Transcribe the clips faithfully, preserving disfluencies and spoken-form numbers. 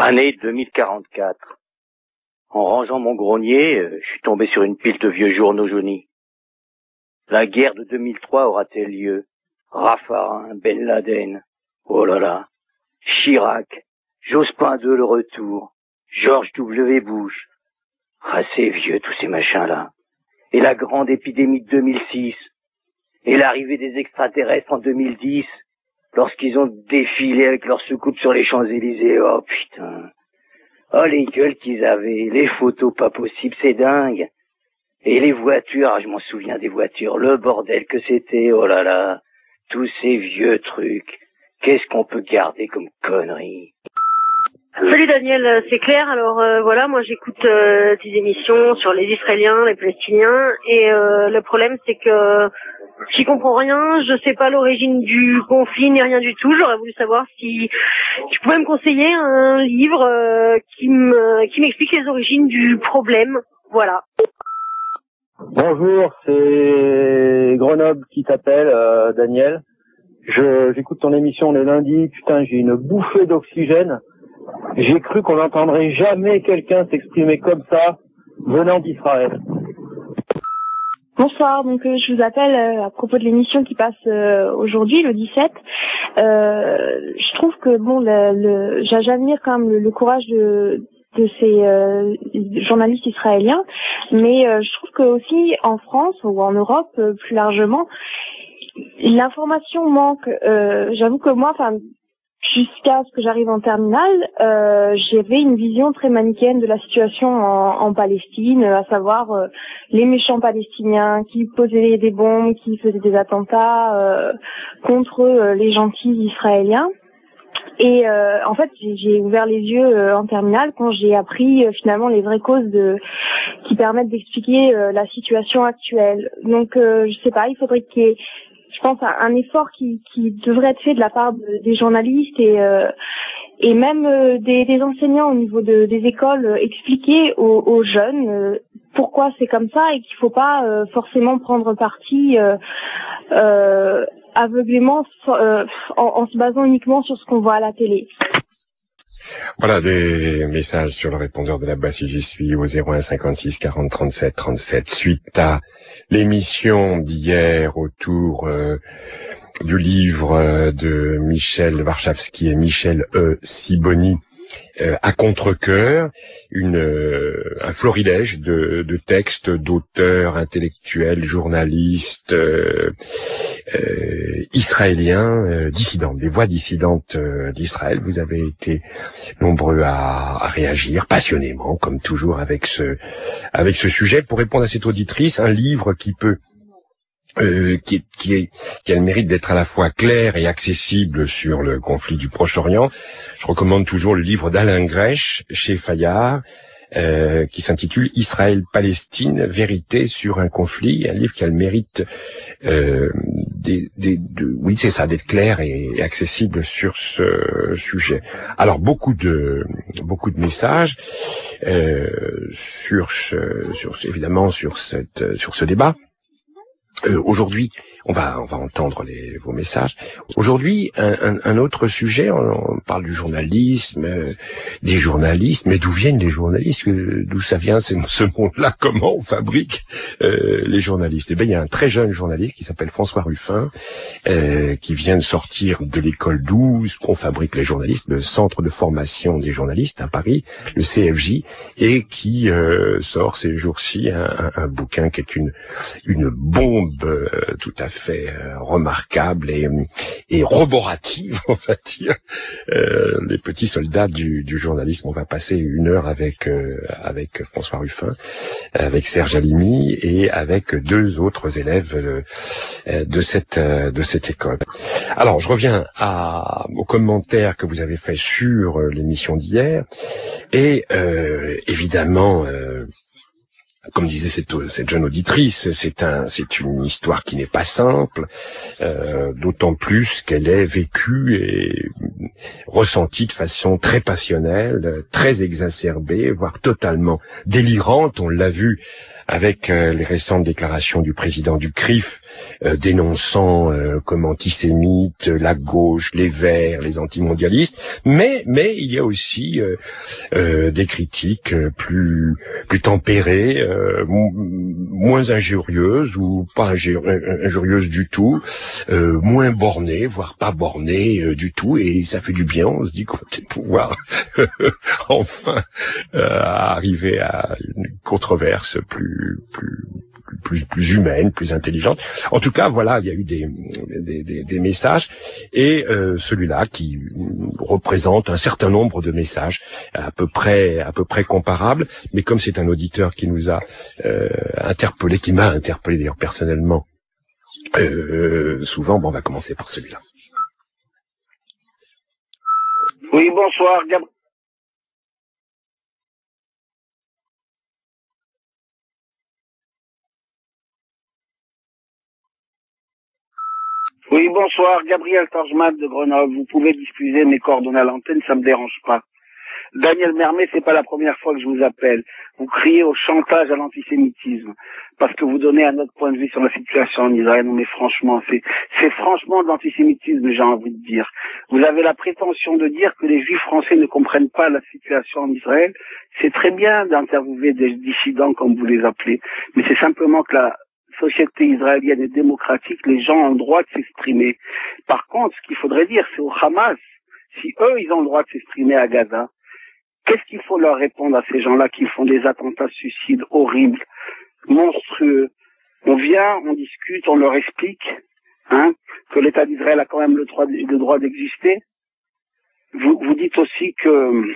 Année deux mille quarante-quatre. En rangeant mon grenier, euh, je suis tombé sur une pile de vieux journaux jaunis. La guerre de deux mille trois aura-t-elle lieu? Raffarin, Ben Laden, oh là là, Chirac, Jospin deux le retour, George W. Bush. Ah, c'est vieux tous ces machins-là. Et la grande épidémie de deux mille six. Et l'arrivée des extraterrestres en deux mille dix, lorsqu'ils ont défilé avec leurs soucoupes sur les Champs-Élysées. Oh putain. Oh les gueules qu'ils avaient, les photos pas possibles, c'est dingue. Et les voitures, ah, je m'en souviens des voitures, le bordel que c'était, oh là là. Tous ces vieux trucs, qu'est-ce qu'on peut garder comme conneries? Salut Daniel, c'est Claire. Alors euh, voilà, moi j'écoute euh, tes émissions sur les Israéliens, les Palestiniens, et euh, le problème c'est que j'y comprends rien, je sais pas l'origine du conflit ni rien du tout. J'aurais voulu savoir si tu pouvais me conseiller un livre euh, qui me qui m'explique les origines du problème. Voilà. Bonjour, c'est Grenoble qui t'appelle, euh, Daniel. Je j'écoute ton émission les lundis. Putain, j'ai une bouffée d'oxygène. J'ai cru qu'on n'entendrait jamais quelqu'un s'exprimer comme ça venant d'Israël. Bonsoir, donc euh, je vous appelle euh, à propos de l'émission qui passe euh, aujourd'hui, le dix-sept. Euh, je trouve que bon, le, le, j'admire quand même le, le courage de, de ces euh, journalistes israéliens, mais euh, je trouve que aussi en France ou en Europe euh, plus largement, l'information manque. Euh, j'avoue que moi, enfin. Jusqu'à ce que j'arrive en terminale, euh, j'avais une vision très manichéenne de la situation en, en Palestine, à savoir euh, les méchants palestiniens qui posaient des bombes, qui faisaient des attentats euh, contre euh, les gentils israéliens. Et euh, en fait, j'ai, j'ai ouvert les yeux euh, en terminale quand j'ai appris euh, finalement les vraies causes de, qui permettent d'expliquer euh, la situation actuelle. Donc, euh, je sais pas, il faudrait qu'il y ait, je pense, un effort qui, qui devrait être fait de la part de, des journalistes et, euh, et même euh, des, des enseignants au niveau de, des écoles, euh, expliquer aux, aux jeunes euh, pourquoi c'est comme ça et qu'il faut pas euh, forcément prendre parti euh, euh, aveuglément euh, en, en se basant uniquement sur ce qu'on voit à la télé. Voilà des messages sur le répondeur de la base si j'y suis au zéro un cinquante-six quarante trente-sept trente-sept suite à l'émission d'hier autour euh, du livre euh, de Michel Warschawski et Michel E. Sibony euh, à contre-cœur, une euh, un florilège de, de textes d'auteurs intellectuels, journalistes euh, euh, israéliens, euh, dissidents, des voix dissidentes euh, d'Israël. Vous avez été nombreux à, à réagir passionnément, comme toujours avec ce avec ce sujet. Pour répondre à cette auditrice, un livre qui peut Euh, qui, est, qui, est, qui a le mérite d'être à la fois clair et accessible sur le conflit du Proche-Orient. Je recommande toujours le livre d'Alain Grèche chez Fayard, euh, qui s'intitule Israël-Palestine, vérité sur un conflit, un livre qui a le mérite euh, des, des, de, oui c'est ça, d'être clair et, et accessible sur ce sujet. Alors beaucoup de beaucoup de messages euh, sur ce, sur évidemment sur cette sur ce débat. Euh, aujourd'hui, on va on va entendre les, vos messages. Aujourd'hui, un, un, un autre sujet. On, on parle du journalisme, euh, des journalistes. Mais d'où viennent les journalistes? D'où ça vient ce, ce monde-là? Comment on fabrique euh, les journalistes? Eh bien, il y a un très jeune journaliste qui s'appelle François Ruffin, euh, qui vient de sortir de l'école douze qu'on fabrique les journalistes, le centre de formation des journalistes à Paris, le C F J, et qui euh, sort ces jours-ci un, un, un bouquin qui est une une bombe euh, tout à fait euh, remarquable et, et roborative, on va dire, euh, les petits soldats du, du journalisme. On va passer une heure avec euh, avec François Ruffin, avec Serge Halimi et avec deux autres élèves euh, de cette euh, de cette école. Alors, je reviens à, aux commentaires que vous avez fait sur euh, l'émission d'hier et euh, évidemment. Euh, Comme disait cette, cette jeune auditrice, c'est un, c'est une histoire qui n'est pas simple, euh, d'autant plus qu'elle est vécue et ressentie de façon très passionnelle, très exacerbée, voire totalement délirante. On l'a vu avec euh, les récentes déclarations du président du C R I F, euh, dénonçant euh, comme antisémites la gauche, les Verts, les antimondialistes, mais mais il y a aussi euh, euh, des critiques euh, plus plus tempérées, euh, moins injurieuses ou pas injurieuses du tout, euh, moins bornées, voire pas bornées euh, du tout, et ça fait du bien. On se dit qu'on va peut-être pouvoir enfin euh, arriver à une controverse plus plus plus plus humaine, plus intelligente. En tout cas, voilà, il y a eu des des, des, des messages, et euh, celui-là qui représente un certain nombre de messages à peu près à peu près comparables, mais comme c'est un auditeur qui nous a euh, interpellé, qui m'a interpellé d'ailleurs personnellement euh, souvent, bon, on va commencer par celui-là. Oui, bonsoir, Gabriel. Oui, bonsoir, Gabriel Torgeman de Grenoble. Vous pouvez diffuser mes coordonnées à l'antenne, ça me dérange pas. Daniel Mermet, c'est pas la première fois que je vous appelle. Vous criez au chantage à l'antisémitisme parce que vous donnez un autre point de vue sur la situation en Israël. Non, mais franchement, c'est, c'est franchement de l'antisémitisme, j'ai envie de dire. Vous avez la prétention de dire que les Juifs français ne comprennent pas la situation en Israël. C'est très bien d'interviewer des dissidents, comme vous les appelez, mais c'est simplement que la société israélienne est démocratique, les gens ont le droit de s'exprimer. Par contre, ce qu'il faudrait dire, c'est au Hamas, si eux, ils ont le droit de s'exprimer à Gaza, qu'est-ce qu'il faut leur répondre à ces gens-là qui font des attentats suicides horribles, monstrueux? On vient, on discute, on leur explique hein, que l'État d'Israël a quand même le droit, le droit d'exister. Vous, vous dites aussi que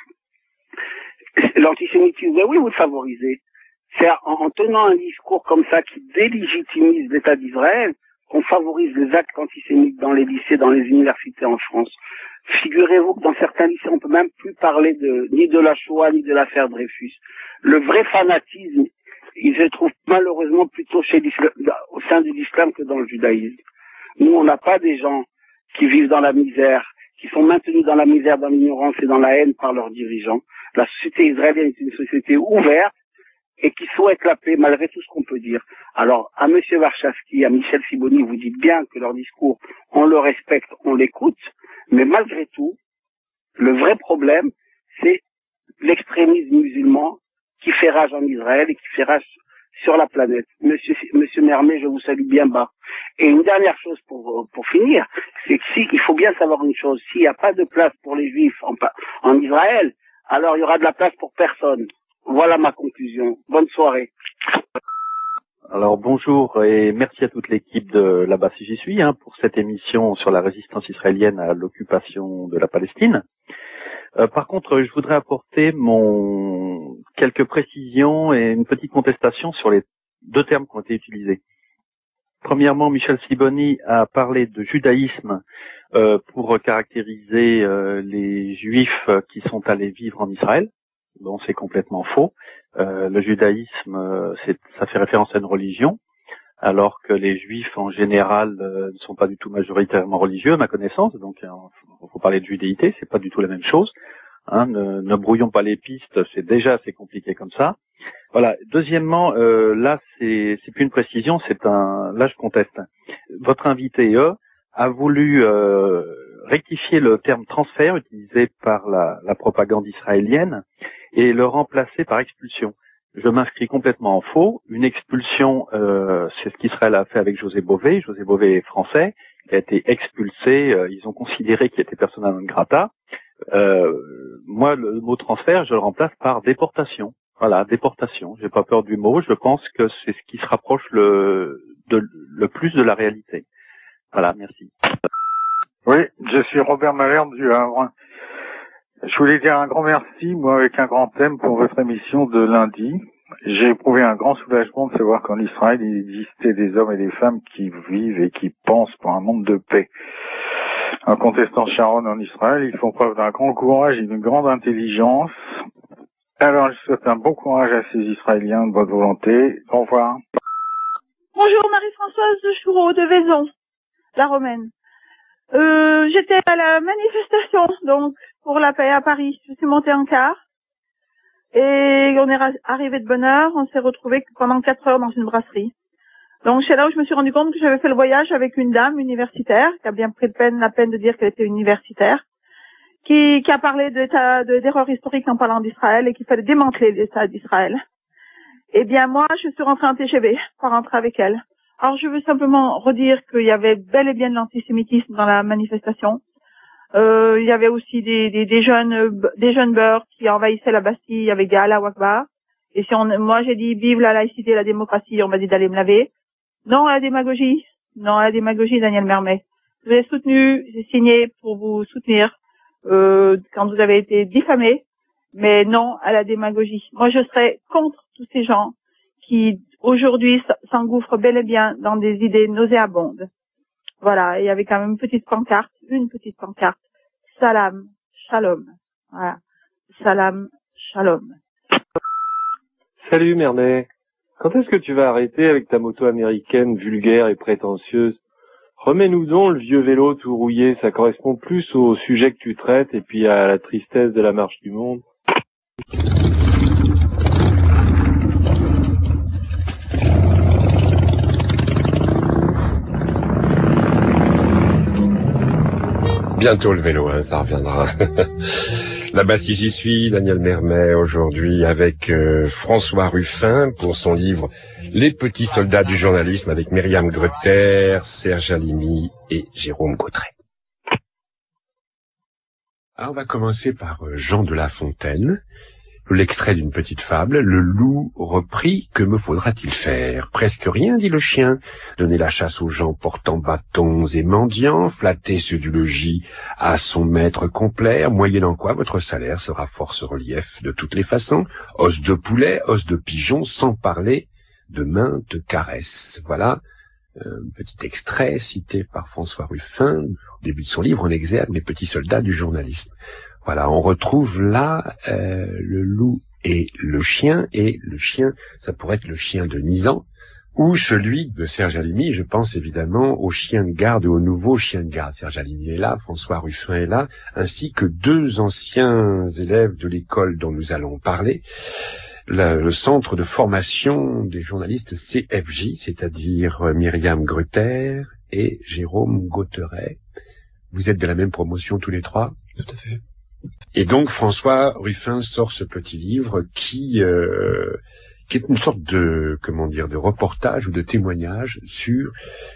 l'antisémitisme, oui, vous le favorisez. C'est en, en tenant un discours comme ça qui délégitimise l'État d'Israël qu'on favorise les actes antisémites dans les lycées, dans les universités en France. Figurez-vous que dans certains lycées, on peut même plus parler de, ni de la Shoah, ni de l'affaire Dreyfus. Le vrai fanatisme, il se trouve malheureusement plutôt chez l'islam, au sein de l'islam que dans le judaïsme. Nous, on n'a pas des gens qui vivent dans la misère, qui sont maintenus dans la misère, dans l'ignorance et dans la haine par leurs dirigeants. La société israélienne est une société ouverte et qui souhaite la paix malgré tout ce qu'on peut dire. Alors, à M. Warshawski, à Michel Sibony, vous dites bien que leur discours, on le respecte, on l'écoute, mais malgré tout, le vrai problème, c'est l'extrémisme musulman qui fait rage en Israël et qui fait rage sur la planète. Monsieur, Monsieur Mermet, je vous salue bien bas. Et une dernière chose pour, pour finir, c'est que si, il faut bien savoir une chose, s'il n'y a pas de place pour les Juifs en, en Israël, alors il y aura de la place pour personne. Voilà ma conclusion. Bonne soirée. Alors bonjour et merci à toute l'équipe de Là-bas si j'y suis hein, pour cette émission sur la résistance israélienne à l'occupation de la Palestine. Euh, par contre, je voudrais apporter mon quelques précisions et une petite contestation sur les deux termes qui ont été utilisés. Premièrement, Michel Sibony a parlé de judaïsme euh, pour caractériser euh, les juifs qui sont allés vivre en Israël. Bon, c'est complètement faux. Euh, le judaïsme, euh, c'est, ça fait référence à une religion, alors que les juifs en général euh, ne sont pas du tout majoritairement religieux, à ma connaissance. Donc, il euh, faut parler de judéité, c'est pas du tout la même chose. Hein, ne, ne brouillons pas les pistes, c'est déjà assez compliqué comme ça. Voilà. Deuxièmement, euh, là, c'est, c'est plus une précision, c'est un. Là, je conteste. Votre invité E a voulu euh, rectifier le terme transfert utilisé par la, la propagande israélienne et le remplacer par expulsion. Je m'inscris complètement en faux. Une expulsion, euh, c'est ce qu'Israël a fait avec José Bové. José Bové est français, il a été expulsé, euh, ils ont considéré qu'il était persona non grata. Euh, moi, le mot transfert, je le remplace par déportation. Voilà, déportation. J'ai pas peur du mot, je pense que c'est ce qui se rapproche le, de, le plus de la réalité. Voilà, merci. Oui, je suis Robert Malherbe du Havre. Je voulais dire un grand merci, moi, avec un grand thème pour votre émission de lundi. J'ai éprouvé un grand soulagement de savoir qu'en Israël, il existait des hommes et des femmes qui vivent et qui pensent pour un monde de paix. En contestant Sharon en Israël, ils font preuve d'un grand courage et d'une grande intelligence. Alors, je souhaite un bon courage à ces Israéliens de bonne volonté. Au revoir. Bonjour, Marie-Françoise de Choureau, de Vaison, la Romaine. Euh, j'étais à la manifestation, donc, pour la paix à Paris. Je suis montée en car. Et on est arrivé de bonne heure, on s'est retrouvés pendant quatre heures dans une brasserie. Donc c'est là où je me suis rendu compte que j'avais fait le voyage avec une dame universitaire, qui a bien pris peine, la peine de dire qu'elle était universitaire, qui, qui a parlé d'état, de, d'erreurs historiques en parlant d'Israël et qu'il fallait démanteler l'État d'Israël. Eh bien moi, je suis rentrée en T G V, pour rentrer avec elle. Alors je veux simplement redire qu'il y avait bel et bien de l'antisémitisme dans la manifestation. Euh, il y avait aussi des, des, des jeunes, des jeunes beurs qui envahissaient la Bastille avec des Allah Akbar. Et si on, moi j'ai dit vive la laïcité et la démocratie, on m'a dit d'aller me laver. Non à la démagogie, non à la démagogie, Daniel Mermet. Je vous ai soutenu, j'ai signé pour vous soutenir euh, quand vous avez été diffamé, mais non à la démagogie. Moi je serais contre tous ces gens qui aujourd'hui s'engouffrent bel et bien dans des idées nauséabondes. Voilà, il y avait quand même une petite pancarte, une petite pancarte. Salam, shalom. Voilà. Salam, shalom. Salut Mermet. Quand est-ce que tu vas arrêter avec ta moto américaine vulgaire et prétentieuse? Remets-nous donc le vieux vélo tout rouillé, ça correspond plus au sujet que tu traites et puis à la tristesse de la marche du monde. Bientôt le vélo, hein, ça reviendra. Là-bas, si j'y suis, Daniel Mermet, aujourd'hui avec euh, François Ruffin pour son livre « Les petits soldats du journalisme » avec Myriam Greuther, Serge Halimi et Jérôme Gautret. Alors, on va commencer par euh, Jean de La Fontaine. L'extrait d'une petite fable, le loup reprit, que me faudra-t-il faire? Presque rien, dit le chien. Donner la chasse aux gens portant bâtons et mendiants, flatter ceux du logis à son maître complet, moyennant quoi votre salaire sera force relief de toutes les façons, os de poulet, os de pigeon, sans parler de maintes caresses. Voilà un petit extrait cité par François Ruffin au début de son livre en exergue, Les petits soldats du journalisme. Voilà, on retrouve là euh, le loup et le chien, et le chien, ça pourrait être le chien de Nizan, ou celui de Serge Halimi, je pense évidemment au chien de garde et au nouveau chien de garde. Serge Halimi est là, François Ruffin est là, ainsi que deux anciens élèves de l'école dont nous allons parler, le, le centre de formation des journalistes C F J, c'est-à-dire Myriam Greuther et Jérôme Gautret. Vous êtes de la même promotion tous les trois? Tout à fait. Et donc François Ruffin sort ce petit livre qui euh, qui est une sorte de comment dire de reportage ou de témoignage sur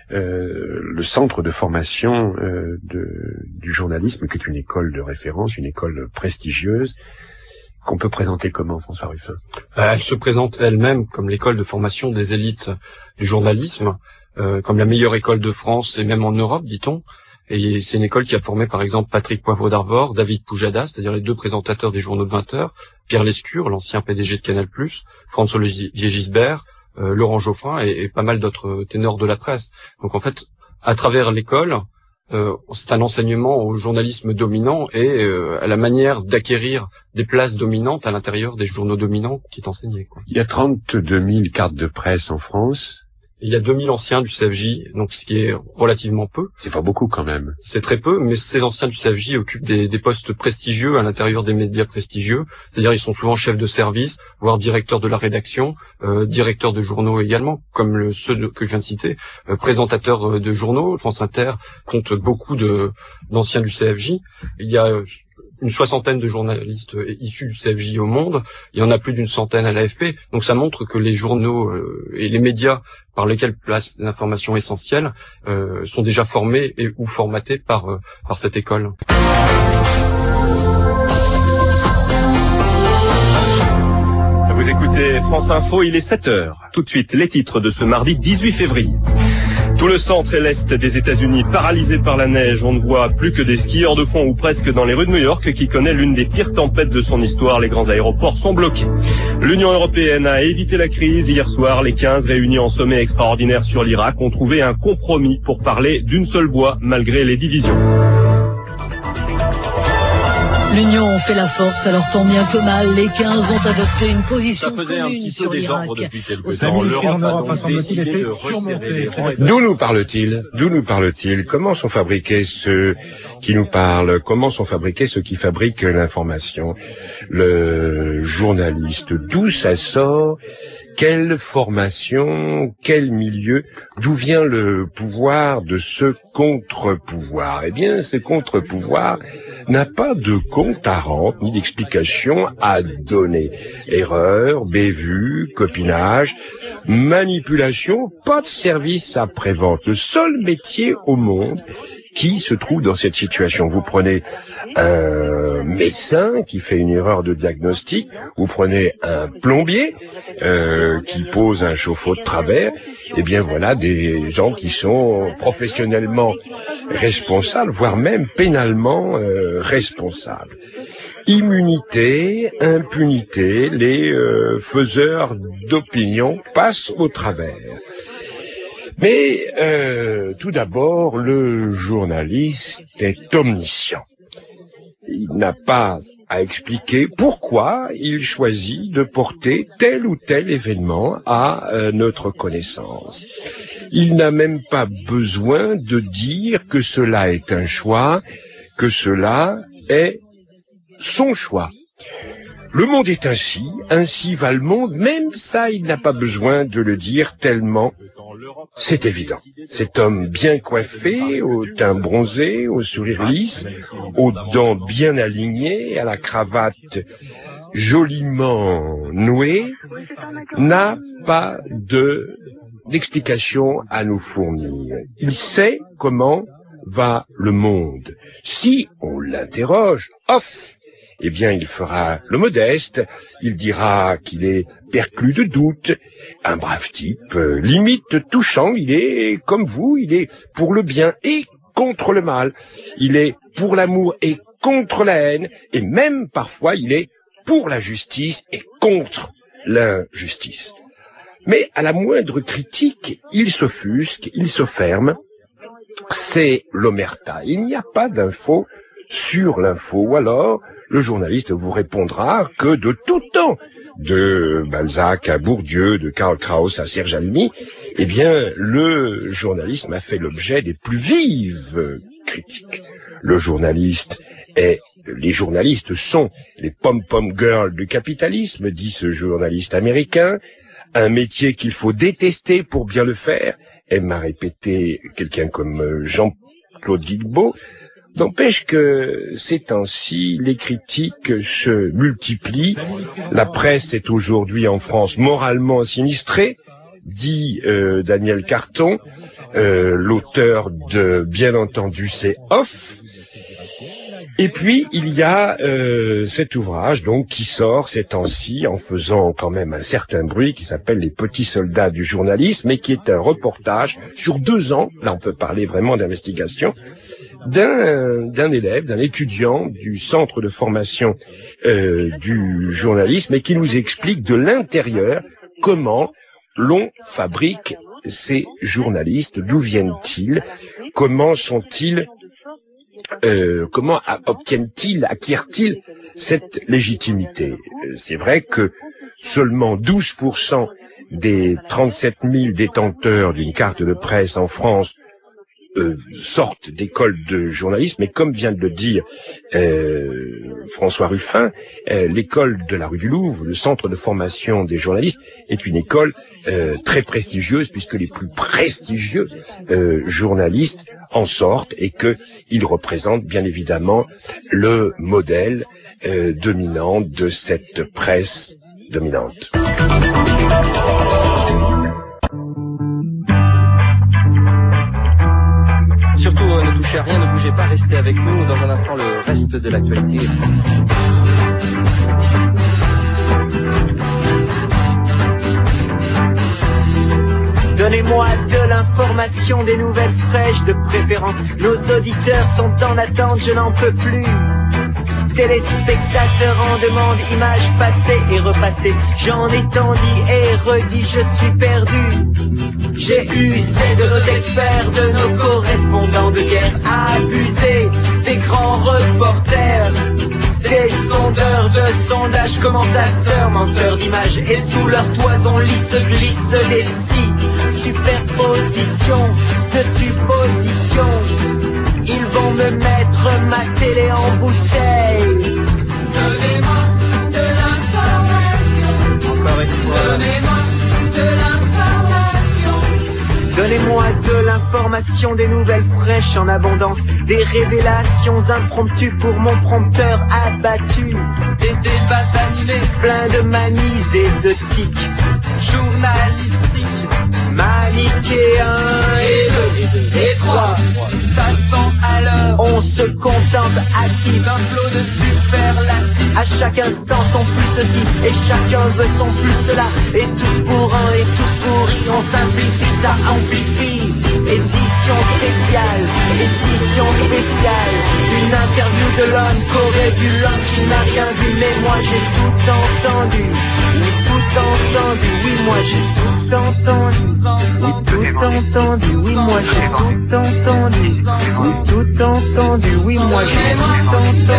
euh, le centre de formation euh, de, du journalisme, qui est une école de référence, une école prestigieuse, qu'on peut présenter comment, François Ruffin? Elle se présente elle-même comme l'école de formation des élites du journalisme, euh, comme la meilleure école de France et même en Europe, dit-on. Et c'est une école qui a formé par exemple Patrick Poivre d'Arvor, David Poujada, c'est-à-dire les deux présentateurs des journaux de vingt heures, Pierre Lescure, l'ancien P D G de Canal+, François-Olivier Gisbert, euh, Laurent Geoffrin et, et pas mal d'autres ténors de la presse. Donc en fait, à travers l'école, euh, c'est un enseignement au journalisme dominant et euh, à la manière d'acquérir des places dominantes à l'intérieur des journaux dominants qui est enseigné, quoi. Il y a trente-deux mille cartes de presse en France. Il y a deux mille anciens du C F J, donc ce qui est relativement peu. C'est pas beaucoup quand même. C'est très peu, mais ces anciens du C F J occupent des, des postes prestigieux à l'intérieur des médias prestigieux. C'est-à-dire ils sont souvent chefs de service, voire directeurs de la rédaction, euh, directeurs de journaux également, comme le, ceux de, que je viens de citer, euh, présentateurs de journaux. France Inter compte beaucoup de d'anciens du C F J. Il y a euh, une soixantaine de journalistes issus du C F J au monde, il y en a plus d'une centaine à l'A F P, donc ça montre que les journaux euh, et les médias par lesquels place l'information essentielle euh, sont déjà formés et ou formatés par, euh, par cette école. Vous écoutez France Info, il est sept heures. Tout de suite, les titres de ce mardi dix-huit février. Tout le centre et l'est des États-Unis paralysés par la neige. On ne voit plus que des skieurs de fond ou presque dans les rues de New York, qui connaît l'une des pires tempêtes de son histoire. Les grands aéroports sont bloqués. L'Union européenne a évité la crise. Hier soir, les quinze réunis en sommet extraordinaire sur l'Irak ont trouvé un compromis pour parler d'une seule voix malgré les divisions. L'union fait la force, alors tant bien que mal, les quinze ont adopté une position Ça faisait un commune petit peu sur désordre l'Irak. depuis quelque temps. L'Europe a donc décidé de resserrer les rangs. D'où nous parle-t-il? D'où nous parle-t-il? Comment sont fabriqués ceux qui nous parlent? Comment sont fabriqués ceux qui fabriquent l'information? Le journaliste, d'où ça sort? Quelle formation, quel milieu, d'où vient le pouvoir de ce contre-pouvoir? Eh bien, ce contre-pouvoir n'a pas de compte à rendre, ni d'explication à donner. Erreur, bévue, copinage, manipulation, pas de service après-vente. Le seul métier au monde qui se trouve dans cette situation. Vous prenez un médecin qui fait une erreur de diagnostic, vous prenez un plombier euh, qui pose un chauffe-eau de travers, et bien voilà des gens qui sont professionnellement responsables, voire même pénalement euh, responsables. Immunité, impunité, les euh, faiseurs d'opinion passent au travers. Mais euh, tout d'abord, le journaliste est omniscient. Il n'a pas à expliquer pourquoi il choisit de porter tel ou tel événement à euh, notre connaissance. Il n'a même pas besoin de dire que cela est un choix, que cela est son choix. Le monde est ainsi, ainsi va le monde, même ça, il n'a pas besoin de le dire tellement c'est évident. Cet homme bien coiffé, au teint bronzé, au sourire lisse, aux dents bien alignées, à la cravate joliment nouée, n'a pas de d'explication à nous fournir. Il sait comment va le monde. Si on l'interroge, off, eh bien, il fera le modeste, il dira qu'il est perclus de doute, un brave type, euh, limite touchant, il est comme vous, il est pour le bien et contre le mal, il est pour l'amour et contre la haine, et même parfois il est pour la justice et contre l'injustice. Mais à la moindre critique, il s'offusque, il se ferme, c'est l'omerta, il n'y a pas d'info sur l'info, ou alors le journaliste vous répondra que de tout temps, de Balzac à Bourdieu, de Karl Kraus à Serge Almy, eh bien, le journalisme a fait l'objet des plus vives critiques. Le journaliste est, les journalistes sont les pom-pom girls du capitalisme, dit ce journaliste américain, un métier qu'il faut détester pour bien le faire, aime à répéter quelqu'un comme Jean-Claude Guilbeault. N'empêche que ces temps-ci, les critiques se multiplient. La presse est aujourd'hui en France moralement sinistrée, dit euh, Daniel Carton, euh, l'auteur de Bien entendu c'est Off. Et puis il y a euh, cet ouvrage donc qui sort ces temps-ci en faisant quand même un certain bruit, qui s'appelle Les petits soldats du journalisme, et qui est un reportage sur deux ans, là on peut parler vraiment d'investigation, d'un d'un élève, d'un étudiant du centre de formation euh, du journalisme, et qui nous explique de l'intérieur comment l'on fabrique ces journalistes, d'où viennent-ils, comment sont-ils, euh, comment obtiennent-ils, acquièrent-ils cette légitimité. C'est vrai que seulement douze pour cent des trente-sept mille détenteurs d'une carte de presse en France Euh, sortent d'écoles de journalisme, mais comme vient de le dire euh, François Ruffin, euh, l'école de la rue du Louvre, le centre de formation des journalistes, est une école euh, très prestigieuse, puisque les plus prestigieux euh, journalistes en sortent, et que ils représentent bien évidemment le modèle euh, dominant de cette presse dominante. Surtout, euh, ne touchez à rien, ne bougez pas, restez avec nous. Dans un instant, le reste de l'actualité. Donnez-moi de l'information, des nouvelles fraîches de préférence. Nos auditeurs sont en attente, je n'en peux plus. Téléspectateurs en demande, images passées et repassées. J'en ai tant dit et redit, je suis perdu. J'ai usé de nos experts, de nos correspondants de guerre, abusé des grands reporters Des sondeurs de sondages, commentateurs, menteurs d'images, et sous leur toison lisse glisse des si superpositions de suppositions. Ils vont me mettre ma télé en bouteille. Donnez-moi de l'information. Encore une fois. Donnez-moi de l'information. Donnez-moi de l'information, des nouvelles fraîches en abondance, des révélations impromptues pour mon prompteur abattu. Des débats animés, plein de manies et de tics journalistiques, manichéens et deux, et trois. Passons alors, on se contente, active un flot de superlatifs. À chaque instant son plus ceci, et chacun veut son plus cela. Et tous pour un et tous pourris, on simplifie, ça amplifie. Édition spéciale, édition spéciale. Une interview de l'homme qu'aurait vu l'homme qui n'a rien vu. Mais moi j'ai tout entendu, oui tout entendu, oui moi j'ai tout entendu, oui tout entendu, oui moi j'ai tout entendu, oui tout entendu, oui moi j'ai tout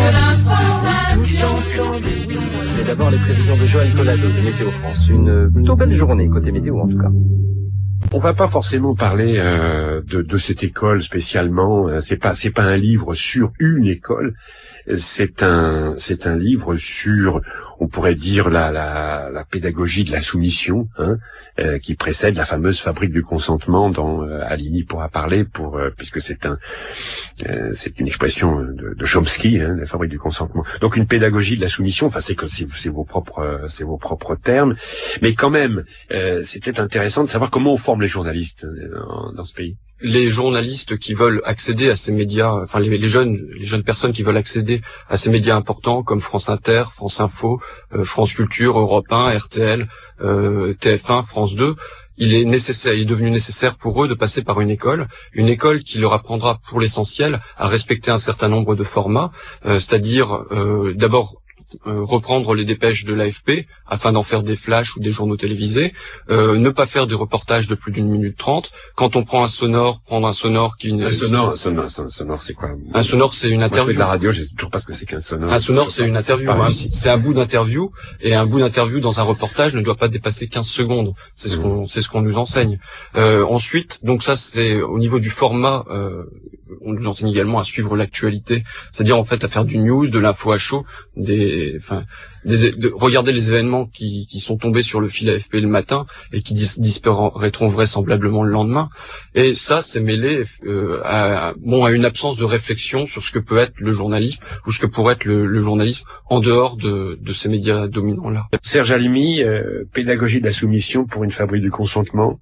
entendu, tout entendu. C'est d'abord les prévisions de Joël Collado de Météo France. Une plutôt belle journée côté météo en tout cas. On va pas forcément parler euh, de, de cette école spécialement. C'est pas c'est pas un livre sur une école. C'est un c'est un livre sur, on pourrait dire, la la, la pédagogie de la soumission, hein, euh, qui précède la fameuse fabrique du consentement dont euh, Aligny pourra parler, pour euh, puisque c'est un euh, c'est une expression de, de Chomsky, hein, la fabrique du consentement. Donc une pédagogie de la soumission. Enfin c'est que c'est, c'est vos propres c'est vos propres termes, mais quand même euh, c'est peut-être intéressant de savoir comment on forme les journalistes euh, dans ce pays. Les journalistes qui veulent accéder à ces médias, enfin les, les jeunes, les jeunes personnes qui veulent accéder à ces médias importants comme France Inter, France Info, euh, France Culture, Europe un, R T L, euh, T F un, France deux, il est nécessaire, il est devenu nécessaire pour eux de passer par une école, une école qui leur apprendra pour l'essentiel à respecter un certain nombre de formats, euh, c'est-à-dire euh, d'abord Euh, reprendre les dépêches de l'A F P afin d'en faire des flashs ou des journaux télévisés, euh, ne pas faire des reportages de plus d'une minute trente. Quand on prend un sonore, prendre un sonore qui... Un sonore, un sonore, un sonore c'est quoi? Un sonore, c'est une interview. Moi, je fais de la radio, je sais toujours pas ce que c'est qu'un sonore. Un sonore, c'est une interview. Hein, c'est un bout d'interview, et un bout d'interview dans un reportage ne doit pas dépasser quinze secondes. C'est ce mmh. qu'on, c'est ce qu'on nous enseigne. Euh, ensuite, donc ça, c'est au niveau du format, euh, on nous enseigne également à suivre l'actualité, c'est-à-dire en fait à faire du news, de l'info à chaud, des, enfin, des, de regarder les événements qui, qui sont tombés sur le fil A F P le matin et qui dis, disparaîtront vraisemblablement le lendemain. Et ça, c'est mêlé euh, à, bon, à une absence de réflexion sur ce que peut être le journalisme ou ce que pourrait être le, le journalisme en dehors de, de ces médias dominants-là. Serge Alimi, euh, pédagogie de la soumission pour une fabrique du consentement.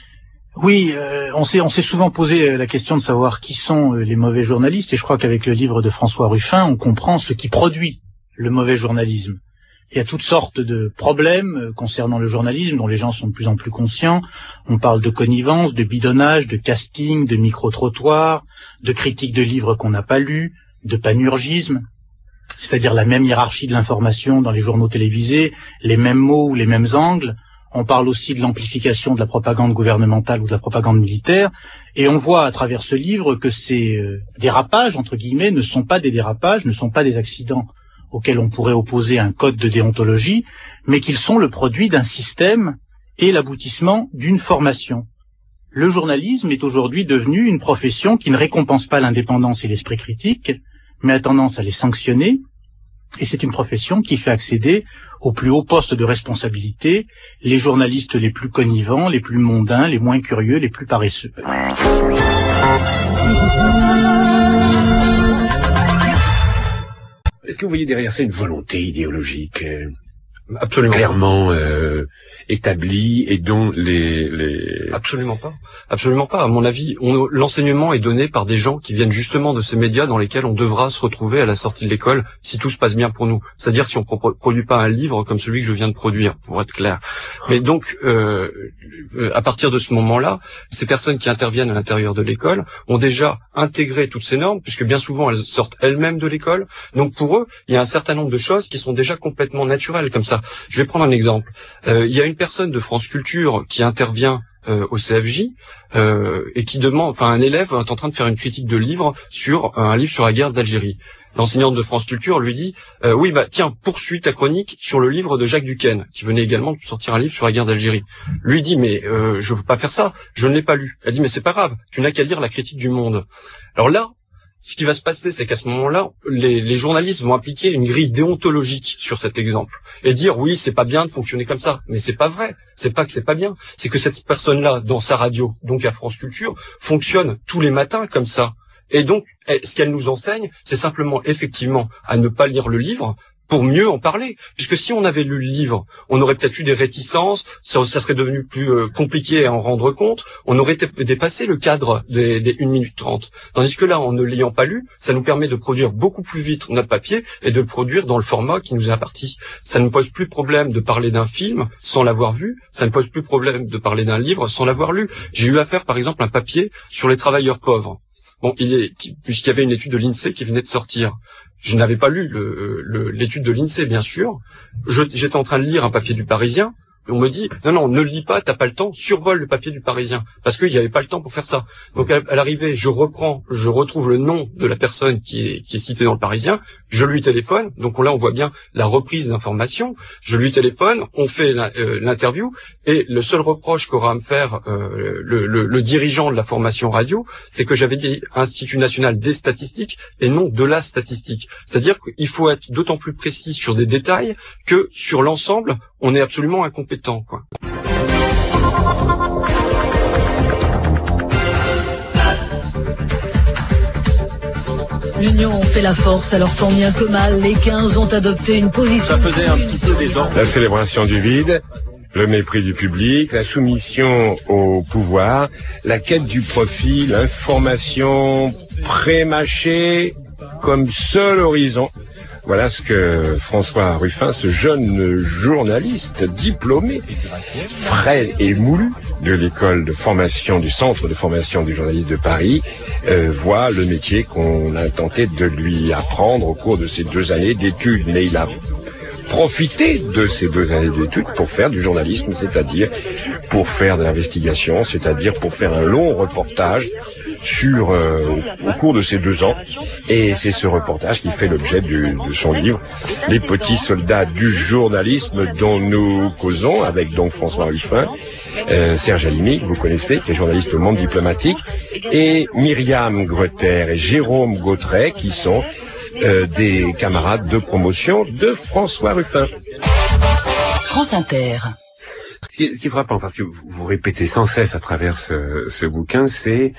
Oui, euh, on s'est on s'est souvent posé la question de savoir qui sont les mauvais journalistes, et je crois qu'avec le livre de François Ruffin, on comprend ce qui produit le mauvais journalisme. Il y a toutes sortes de problèmes concernant le journalisme dont les gens sont de plus en plus conscients. On parle de connivence, de bidonnage, de casting, de micro-trottoir, de critique de livres qu'on n'a pas lus, de panurgisme, c'est-à-dire la même hiérarchie de l'information dans les journaux télévisés, les mêmes mots ou les mêmes angles. On parle aussi de l'amplification de la propagande gouvernementale ou de la propagande militaire, et on voit à travers ce livre que ces euh, dérapages, entre guillemets, ne sont pas des dérapages, ne sont pas des accidents auxquels on pourrait opposer un code de déontologie, mais qu'ils sont le produit d'un système et l'aboutissement d'une formation. Le journalisme est aujourd'hui devenu une profession qui ne récompense pas l'indépendance et l'esprit critique, mais a tendance à les sanctionner. Et c'est une profession qui fait accéder aux plus hauts postes de responsabilité les journalistes les plus connivants, les plus mondains, les moins curieux, les plus paresseux. Est-ce que vous voyez derrière ça une volonté idéologique euh, absolument clairement euh, établie et dont les, les... Absolument pas. Absolument pas. À mon avis, on, l'enseignement est donné par des gens qui viennent justement de ces médias dans lesquels on devra se retrouver à la sortie de l'école si tout se passe bien pour nous. C'est-à-dire si on ne produit pas un livre comme celui que je viens de produire, pour être clair. Mais donc, euh, à partir de ce moment-là, ces personnes qui interviennent à l'intérieur de l'école ont déjà intégré toutes ces normes, puisque bien souvent elles sortent elles-mêmes de l'école. Donc pour eux, il y a un certain nombre de choses qui sont déjà complètement naturelles comme ça. Je vais prendre un exemple. Euh, il y a une personne de France Culture qui intervient euh, au C F J euh, et qui demande, enfin un élève est en train de faire une critique de livre sur un livre sur la guerre d'Algérie. L'enseignante de France Culture lui dit euh, oui bah tiens, poursuis ta chronique sur le livre de Jacques Duquesne, qui venait également de sortir un livre sur la guerre d'Algérie. Lui dit mais euh, je peux pas faire ça, je ne l'ai pas lu. Elle dit mais c'est pas grave, tu n'as qu'à lire la critique du Monde. Alors là, ce qui va se passer, c'est qu'à ce moment-là, les, les journalistes vont appliquer une grille déontologique sur cet exemple et dire oui, c'est pas bien de fonctionner comme ça. Mais c'est pas vrai. C'est pas que c'est pas bien. C'est que cette personne-là, dans sa radio, donc à France Culture, fonctionne tous les matins comme ça. Et donc, elle, ce qu'elle nous enseigne, c'est simplement effectivement à ne pas lire le livre pour mieux en parler. Puisque si on avait lu le livre, on aurait peut-être eu des réticences, ça, ça serait devenu plus euh, compliqué à en rendre compte, on aurait dépassé le cadre des, des une minute trente. Tandis que là, en ne l'ayant pas lu, ça nous permet de produire beaucoup plus vite notre papier et de le produire dans le format qui nous est imparti. Ça ne pose plus problème de parler d'un film sans l'avoir vu, ça ne pose plus problème de parler d'un livre sans l'avoir lu. J'ai eu à faire, par exemple, un papier sur les travailleurs pauvres. Bon, il est, puisqu'il y avait une étude de l'INSEE qui venait de sortir. Je n'avais pas lu le, le, l'étude de l'INSEE, bien sûr. Je, j'étais en train de lire un papier du Parisien. Et on me dit, non, non, ne le lis pas, t'as pas le temps, survole le papier du Parisien. Parce qu'il n'y avait pas le temps pour faire ça. Donc, à, à l'arrivée, je reprends, je retrouve le nom de la personne qui est, qui est citée dans le Parisien, je lui téléphone, donc là, on voit bien la reprise d'informations, je lui téléphone, on fait la, euh, l'interview, et le seul reproche qu'aura à me faire euh, le, le, le dirigeant de la formation radio, c'est que j'avais dit Institut National des Statistiques, et non de la statistique. C'est-à-dire qu'il faut être d'autant plus précis sur des détails que sur l'ensemble, on est absolument incompétent, quoi. L'union fait la force, alors tant bien que mal, les quinze ont adopté une position... Ça faisait un petit peu désordre. La célébration du vide, le mépris du public, la soumission au pouvoir, la quête du profit, l'information pré-mâchée comme seul horizon. Voilà ce que François Ruffin, ce jeune journaliste diplômé, frais et moulu de l'école de formation, du centre de formation du journaliste de Paris, euh, voit le métier qu'on a tenté de lui apprendre au cours de ces deux années d'études. Mais il a profité de ces deux années d'études pour faire du journalisme, c'est-à-dire pour faire de l'investigation, c'est-à-dire pour faire un long reportage sur euh, au, au cours de ces deux ans, et c'est ce reportage qui fait l'objet du, de son livre Les petits soldats du journalisme, dont nous causons avec donc François Ruffin, euh, Serge Halimi, que vous connaissez, qui est journaliste au Monde diplomatique, et Myriam Greter et Jérôme Gautret, qui sont euh, des camarades de promotion de François Ruffin. France Inter. Ce qui, est, ce qui est frappant, parce que vous, vous répétez sans cesse à travers ce, ce bouquin, c'est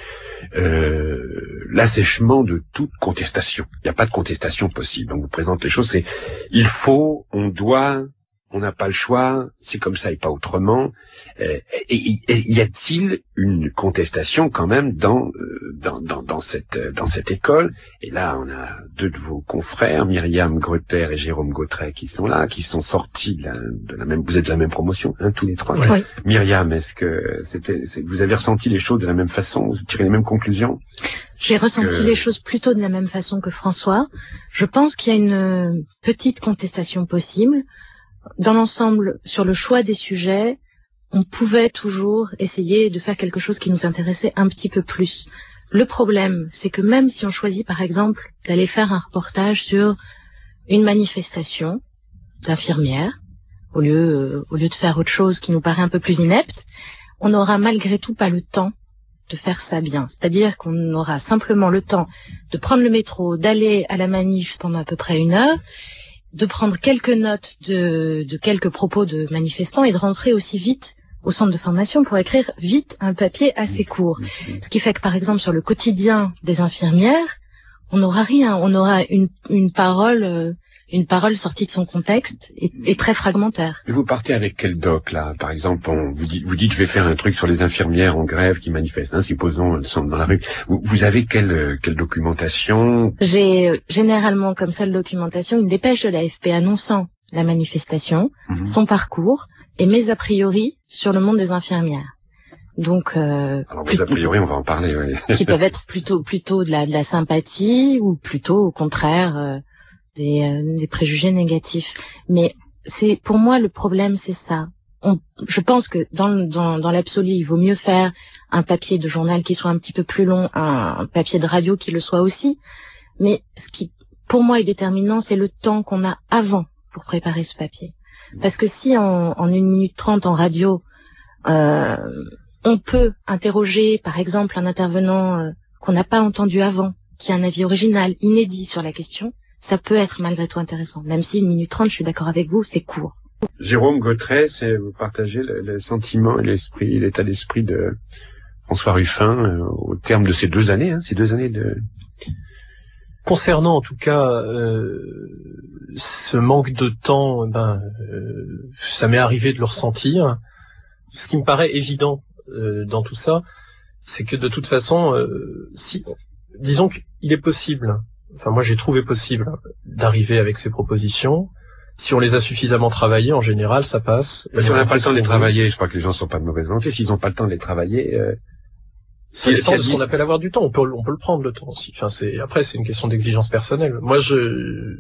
euh, l'assèchement de toute contestation. Il n'y a pas de contestation possible. On vous présente les choses, c'est il faut, on doit, on n'a pas le choix, c'est comme ça et pas autrement. Euh, et, et, et y a-t-il une contestation quand même dans, euh, dans, dans, dans, cette, dans cette école? Et là, on a deux de vos confrères, Myriam Greter et Jérôme Gautret, qui sont là, qui sont sortis de la, de la même, vous êtes de la même promotion, hein, tous les trois. Oui. Myriam, est-ce que c'était, c'est, vous avez ressenti les choses de la même façon? Vous tirez les mêmes conclusions? J'ai ressenti que... les choses plutôt de la même façon que François. Je pense qu'il y a une petite contestation possible. Dans l'ensemble, sur le choix des sujets, on pouvait toujours essayer de faire quelque chose qui nous intéressait un petit peu plus. Le problème, c'est que même si on choisit, par exemple, d'aller faire un reportage sur une manifestation d'infirmières, au lieu, euh, au lieu de faire autre chose qui nous paraît un peu plus inepte, on n'aura malgré tout pas le temps de faire ça bien. C'est-à-dire qu'on aura simplement le temps de prendre le métro, d'aller à la manif pendant à peu près une heure, de prendre quelques notes de, de quelques propos de manifestants et de rentrer aussi vite au centre de formation pour écrire vite un papier assez court. Ce qui fait que, par exemple, sur le quotidien des infirmières, on n'aura rien. On aura une, une parole, euh, une parole sortie de son contexte et, et très fragmentaire. Vous partez avec quel doc, là? Par exemple, on, vous, dites, vous dites, je vais faire un truc sur les infirmières en grève qui manifestent, hein, supposons, elles sont dans la rue. Vous, vous avez quelle, quelle documentation? J'ai euh, généralement comme seule documentation une dépêche de l'A F P annonçant la manifestation, mmh. son parcours et mes a priori sur le monde des infirmières. Donc, euh, alors vos a priori, on va en parler, oui. Qui peuvent être plutôt plutôt de la, de la sympathie ou plutôt au contraire euh, des, euh, des préjugés négatifs. Mais c'est pour moi le problème, c'est ça. On, je pense que dans, dans, dans l'absolu, il vaut mieux faire un papier de journal qui soit un petit peu plus long, un, un papier de radio qui le soit aussi. Mais ce qui pour moi est déterminant, c'est le temps qu'on a avant pour préparer ce papier. Parce que si en, en une minute trente en radio, euh, on peut interroger, par exemple, un intervenant euh, qu'on n'a pas entendu avant, qui a un avis original, inédit sur la question, ça peut être malgré tout intéressant. Même si une minute trente, je suis d'accord avec vous, c'est court. Jérôme Gautret, c'est vous partagez le, le sentiment et l'esprit, l'état d'esprit de François Ruffin euh, au terme de ces deux années, hein, ces deux années de... Concernant en tout cas euh, ce manque de temps, ben euh, ça m'est arrivé de le ressentir. Ce qui me paraît évident euh, dans tout ça, c'est que de toute façon, euh, si, disons qu'il est possible, enfin moi j'ai trouvé possible d'arriver avec ces propositions. Si on les a suffisamment travaillées, en général, ça passe. Bah, si on n'a pas le temps de les travailler, je crois que les gens sont pas de mauvaise volonté. S'ils n'ont pas le temps de les travailler, euh, ça si, dépend si de ce dit... qu'on appelle avoir du temps. On peut, on peut le prendre le temps aussi. Enfin, c'est après, c'est une question d'exigence personnelle. Moi, je,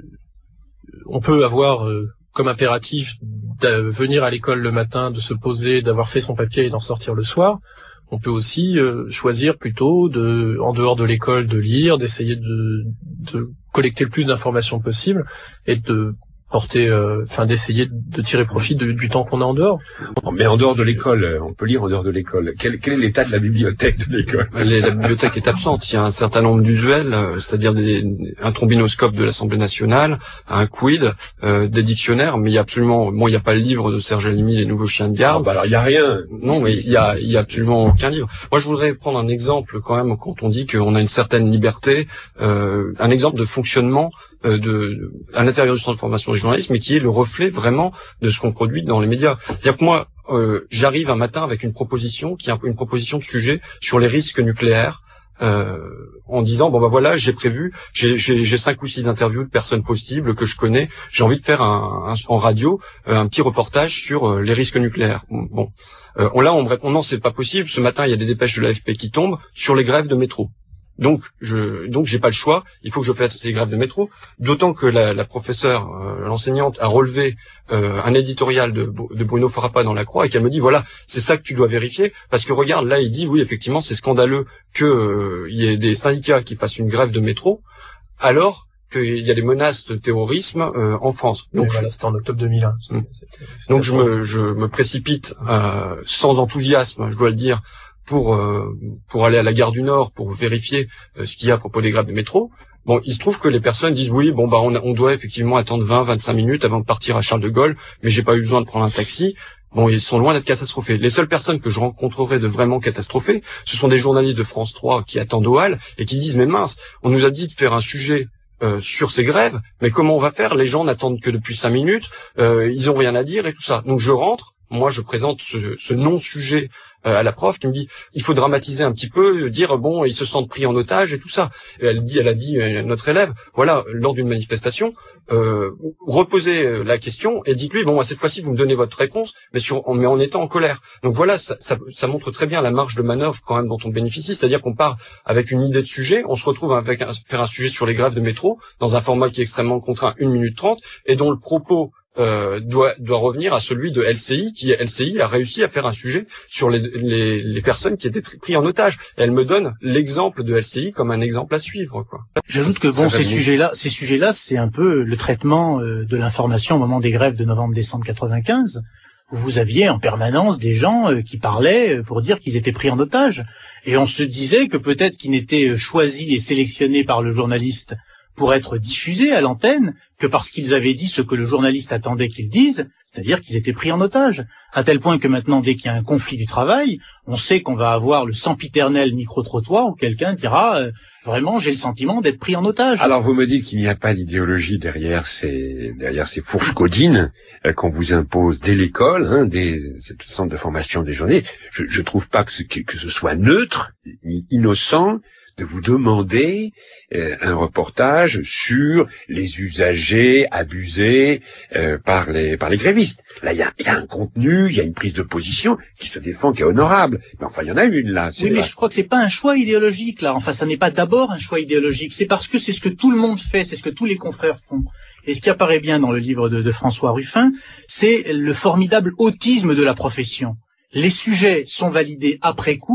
on peut avoir euh, comme impératif de venir à l'école le matin, de se poser, d'avoir fait son papier et d'en sortir le soir. On peut aussi euh, choisir plutôt de, en dehors de l'école, de lire, d'essayer de, de collecter le plus d'informations possible et de porter, enfin euh, d'essayer de tirer profit de, du temps qu'on a en dehors. Mais en dehors de l'école, on peut lire en dehors de l'école. Quel, quel est l'état de la bibliothèque de l'école? La bibliothèque est absente. Il y a un certain nombre d'usuels, c'est-à-dire des, un trombinoscope de l'Assemblée nationale, un quid, euh, des dictionnaires, mais il y a absolument, bon, il n'y a pas le livre de Serge Halimi, Les Nouveaux Chiens de Garde. Ah bah alors il y a rien. Non, mais il y a, il y a absolument aucun livre. Moi, je voudrais prendre un exemple quand même quand on dit qu'on a une certaine liberté, euh, un exemple de fonctionnement euh, de à l'intérieur du centre de formation du journalisme, mais qui est le reflet vraiment de ce qu'on produit dans les médias. C'est-à-dire que moi, euh, j'arrive un matin avec une proposition qui est une proposition de sujet sur les risques nucléaires. Euh, en disant bon bah voilà, j'ai prévu, j'ai, j'ai, j'ai cinq ou six interviews de personnes possibles que je connais, j'ai envie de faire un, un en radio euh, un petit reportage sur euh, les risques nucléaires. Bon, euh, on, là on me répond non, c'est pas possible. Ce matin il y a des dépêches de l'A F P qui tombent sur les grèves de métro. Donc je donc j'ai pas le choix, il faut que je fasse les grèves de métro, d'autant que la, la professeure, euh, l'enseignante a relevé euh, un éditorial de, de Bruno Farapa dans La Croix et qu'elle me dit voilà, c'est ça que tu dois vérifier parce que regarde là il dit oui effectivement c'est scandaleux que euh, il y ait des syndicats qui fassent une grève de métro alors qu'il y a des menaces de terrorisme euh, en France. Donc voilà, c'était en octobre deux mille un. Hum. Donc je me je me précipite euh, sans enthousiasme, je dois le dire, pour euh, pour aller à la gare du Nord pour vérifier euh, ce qu'il y a à propos des grèves de métro. Bon, il se trouve que les personnes disent oui, bon bah on, a, on doit effectivement attendre vingt à vingt-cinq minutes avant de partir à Charles de Gaulle, mais j'ai pas eu besoin de prendre un taxi. Bon, ils sont loin d'être catastrophés. Les seules personnes que je rencontrerai de vraiment catastrophées, ce sont des journalistes de France trois qui attendent au hall et qui disent mais mince, on nous a dit de faire un sujet Euh, sur ces grèves, mais comment on va faire? Les gens n'attendent que depuis cinq minutes, euh, ils ont rien à dire et tout ça. Donc je rentre, moi je présente ce, ce non-sujet euh, à la prof qui me dit il faut dramatiser un petit peu, dire bon ils se sentent pris en otage et tout ça. Et elle dit, elle a dit à notre élève, voilà lors d'une manifestation, euh, reposez la question et dites-lui bon cette fois-ci vous me donnez votre réponse, mais sur mais en étant en colère. Donc voilà, ça, ça, ça montre très bien la marge de manœuvre quand même dont on bénéficie, c'est-à-dire qu'on part avec une idée de sujet, on se retrouve avec un, faire un sujet sur les grèves de métro dans un format qui est extrêmement contraint, une minute trente, et dont le propos euh, doit, doit revenir à celui de L C I, qui L C I a réussi à faire un sujet sur les, les, les personnes qui étaient pris en otage. Et elle me donne l'exemple de L C I comme un exemple à suivre, quoi. J'ajoute que bon, ces sujets-là, ces sujets-là, c'est un peu le traitement euh, de l'information au moment des grèves de novembre-décembre quatre-vingt-quinze. Où vous aviez en permanence des gens euh, qui parlaient pour dire qu'ils étaient pris en otage. Et on se disait que peut-être qu'ils n'étaient choisis et sélectionnés par le journaliste pour être diffusés à l'antenne que parce qu'ils avaient dit ce que le journaliste attendait qu'ils disent, c'est-à-dire qu'ils étaient pris en otage. À tel point que maintenant, dès qu'il y a un conflit du travail, on sait qu'on va avoir le sempiternel micro-trottoir où quelqu'un dira euh, « Vraiment, j'ai le sentiment d'être pris en otage ». Alors vous me dites qu'il n'y a pas d'idéologie derrière ces, derrière ces fourches codines euh, qu'on vous impose dès l'école, hein, dès ce centre de formation des journalistes. Je, je trouve pas que ce, que ce soit neutre ni innocent de vous demander euh, un reportage sur les usagers abusés euh, par les par les grévistes. Là, il y a, y a un contenu, il y a une prise de position qui se défend, qui est honorable. Mais enfin, il y en a une là. Oui, mais je crois que c'est pas un choix idéologique là. Enfin, ça n'est pas d'abord un choix idéologique. C'est parce que c'est ce que tout le monde fait, c'est ce que tous les confrères font. Et ce qui apparaît bien dans le livre de, de François Ruffin, c'est le formidable autisme de la profession. Les sujets sont validés après coup,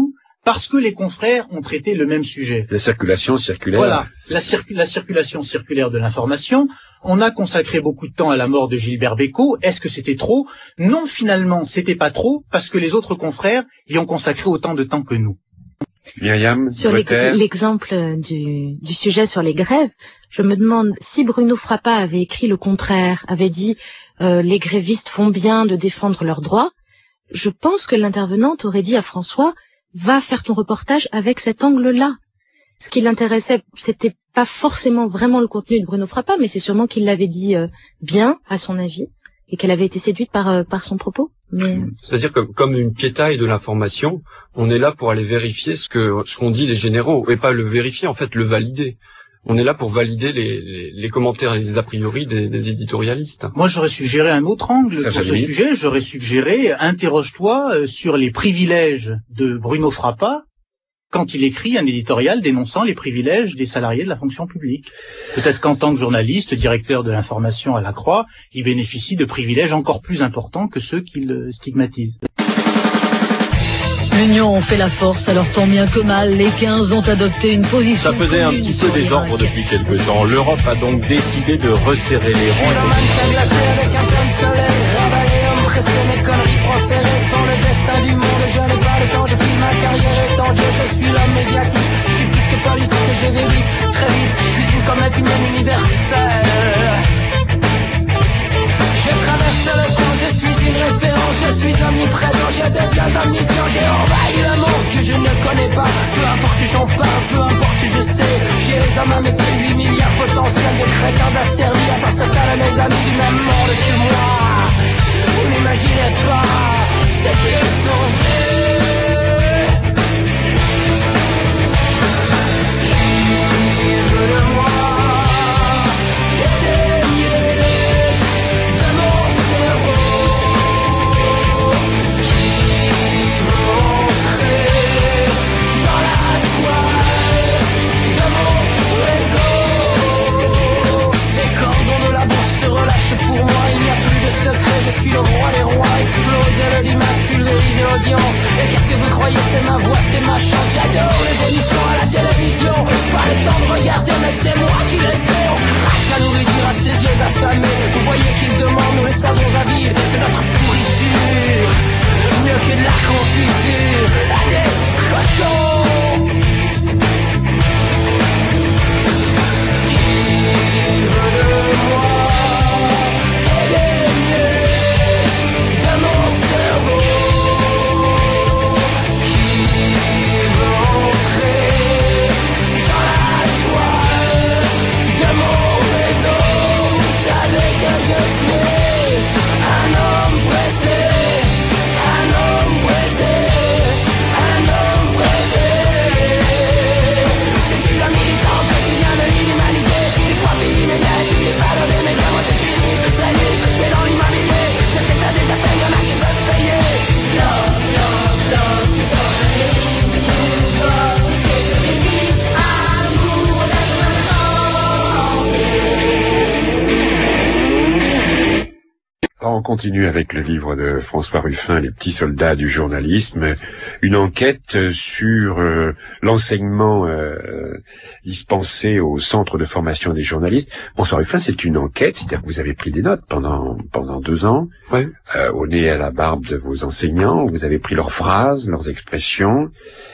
parce que les confrères ont traité le même sujet. La circulation circulaire. Voilà, la, circu- la circulation circulaire de l'information. On a consacré beaucoup de temps à la mort de Gilbert Bécaud. Est-ce que c'était trop? Non, finalement, c'était pas trop, parce que les autres confrères y ont consacré autant de temps que nous. Myriam, sur l'exemple du, du sujet sur les grèves, je me demande si Bruno Frappa avait écrit le contraire, avait dit euh, les grévistes font bien de défendre leurs droits, je pense que l'intervenante aurait dit à François va faire ton reportage avec cet angle-là. Ce qui l'intéressait, c'était pas forcément vraiment le contenu de Bruno Frappa, mais c'est sûrement qu'il l'avait dit euh, bien, à son avis, et qu'elle avait été séduite par euh, par son propos. Mais... C'est-à-dire que comme une piétaille de l'information, on est là pour aller vérifier ce que ce qu'ont dit les généraux, et pas le vérifier, en fait, le valider. On est là pour valider les, les, les commentaires et les a priori des, des éditorialistes. Moi, j'aurais suggéré un autre angle Ça, pour ce mis. sujet. J'aurais suggéré, interroge-toi sur les privilèges de Bruno Frappa quand il écrit un éditorial dénonçant les privilèges des salariés de la fonction publique. Peut-être qu'en tant que journaliste, directeur de l'information à la Croix, il bénéficie de privilèges encore plus importants que ceux qu'il stigmatise. L'union fait la force, alors tant bien que mal, les quinze ont adopté une position... Ça faisait un petit peu désordre depuis quelque temps. L'Europe a donc décidé de resserrer les rangs. Avec un plein de soleil, ravalé, homme pressé, mes conneries proférées sont le destin du monde. Je n'ai pas le temps, je file ma carrière étendue. Je suis l'homme médiatique, je suis plus que politique et je vais vite, très vite. Je suis une comète, une âme universelle. Je traverse le temps, je suis une référence, je suis omniprésent, je deviens omniscient, j'ai envahi le monde que je ne connais pas. Peu importe où j'en parle, peu importe où je sais, j'ai les hommes à mes pieds, huit milliards potentiels, des crétins asservis, à part certains de mes amis du même monde que moi. Vous n'imaginez pas ce qu'ils sont faits. Qui veut de moi? Pour moi il n'y a plus de secret, je suis le roi des rois. Exploser le limace, pulvériser l'audience. Et qu'est-ce que vous croyez, c'est ma voix, c'est ma chance. J'adore les émissions à la télévision. Pas le temps de regarder mais c'est moi qui les fais. On crache la nourriture à ses yeux affamés. Vous voyez qu'ils demandent, nous les savons avides, de notre pourriture, mieux que de la confiture à des cochons. Qui veut de moi? On continue avec le livre de François Ruffin, Les petits soldats du journalisme, une enquête sur euh, l'enseignement euh, dispensé au centre de formation des journalistes. François Ruffin, c'est une enquête, c'est-à-dire que vous avez pris des notes pendant pendant deux ans, oui. euh, au nez et à la barbe de vos enseignants, vous avez pris leurs phrases, leurs expressions.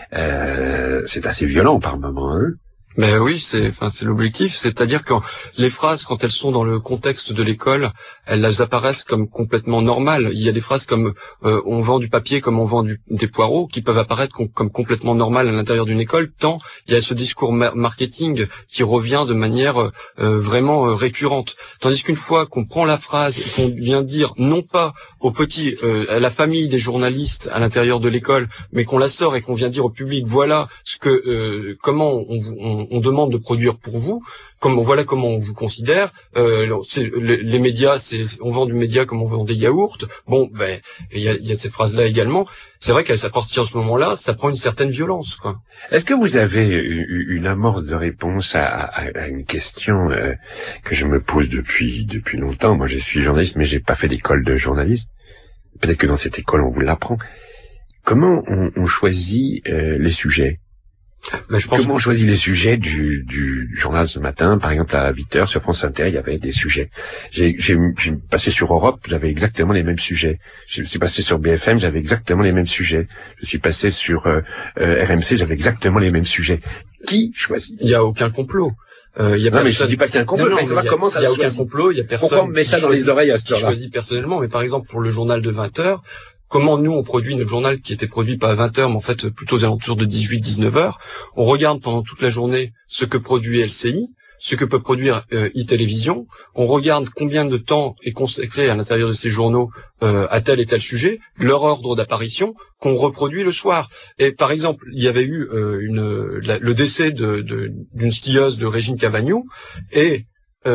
Euh, c'est assez violent par moments, hein. Mais oui, c'est, enfin, c'est l'objectif. C'est-à-dire que les phrases, quand elles sont dans le contexte de l'école, elles apparaissent comme complètement normales. Il y a des phrases comme euh, on vend du papier comme on vend du, des poireaux, qui peuvent apparaître com- comme complètement normales à l'intérieur d'une école. Tant il y a ce discours mar- marketing qui revient de manière euh, vraiment euh, récurrente. Tandis qu'une fois qu'on prend la phrase et qu'on vient dire non pas aux petits, euh, à la famille des journalistes à l'intérieur de l'école, mais qu'on la sort et qu'on vient dire au public voilà ce que, euh, comment on, on on demande de produire pour vous, comme voilà comment on vous considère. Euh, c'est, les, les médias, c'est, on vend du média comme on vend des yaourts. Bon, ben, il y a, y a ces phrases-là également. C'est vrai qu'à partir de ce moment-là, ça prend une certaine violence, quoi. Est-ce que vous avez une amorce de réponse à, à, à une question euh, que je me pose depuis depuis longtemps? Moi, je suis journaliste, mais j'ai pas fait d'école de journaliste. Peut-être que dans cette école, on vous l'apprend. comment on, on choisit euh, les sujets? Ben, je pense Comment on choisit les sujets du, du journal ce matin? Par exemple, à huit heures, sur France Inter, il y avait des sujets. J'ai, j'ai, j'ai passé sur Europe, j'avais exactement les mêmes sujets. Je suis passé sur B F M, j'avais exactement les mêmes sujets. Je suis passé sur euh, euh, R M C, j'avais exactement les mêmes sujets. Qui choisit? Il n'y a aucun complot. Euh, il y a non, personne... mais je dis pas qu'il y a un complot, non, non, mais savoir comment ça se choisit. Il n'y a aucun complot, il y a personne. Pourquoi on met ça dans choisit, les oreilles à ce heure-là? choisit personnellement, mais par exemple, pour le journal de vingt heures, comment nous on produit notre journal qui était produit pas à vingt heures, mais en fait plutôt aux alentours de dix-huit dix-neuf heures. On regarde pendant toute la journée ce que produit L C I, ce que peut produire euh, e-télévision. On regarde combien de temps est consacré à l'intérieur de ces journaux euh, à tel et tel sujet, leur ordre d'apparition qu'on reproduit le soir. Et par exemple, il y avait eu euh, une, la, le décès de, de, d'une skieuse de Régine Cavagnou et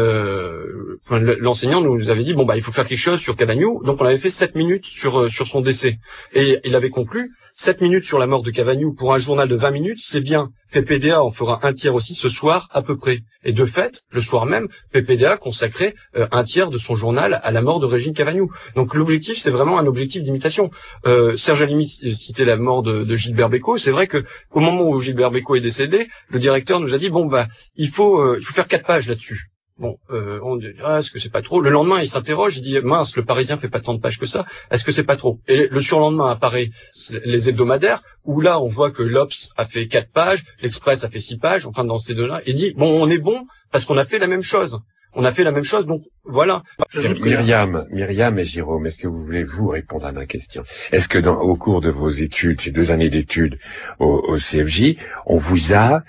Euh, l'enseignant nous avait dit bon bah il faut faire quelque chose sur Cavagnou, donc on avait fait sept minutes sur euh, sur son décès et il avait conclu sept minutes sur la mort de Cavagnou pour un journal de vingt minutes, c'est bien. P P D A en fera un tiers aussi ce soir à peu près. Et de fait, le soir même, P P D A consacrait euh, un tiers de son journal à la mort de Régine Cavagnou. Donc l'objectif, c'est vraiment un objectif d'imitation. Euh, Serge Halimi citait la mort de, de Gilbert Bécaud. C'est vrai que au moment où Gilbert Bécaud est décédé, le directeur nous a dit bon bah il faut euh, il faut faire quatre pages là-dessus. Bon, euh, on dit, ah, est-ce que c'est pas trop? Le lendemain, il s'interroge, il dit, mince, le Parisien fait pas tant de pages que ça, est-ce que c'est pas trop? Et le surlendemain apparaît les hebdomadaires, où là, on voit que l'Obs a fait quatre pages, l'Express a fait six pages, enfin, dans ces deux-là, il dit, bon, on est bon, parce qu'on a fait la même chose. On a fait la même chose, donc voilà. Myriam, Myriam et Jérôme, est-ce que vous voulez vous répondre à ma question? Est-ce que dans, au cours de vos études, ces deux années d'études au, au C F J, on vous a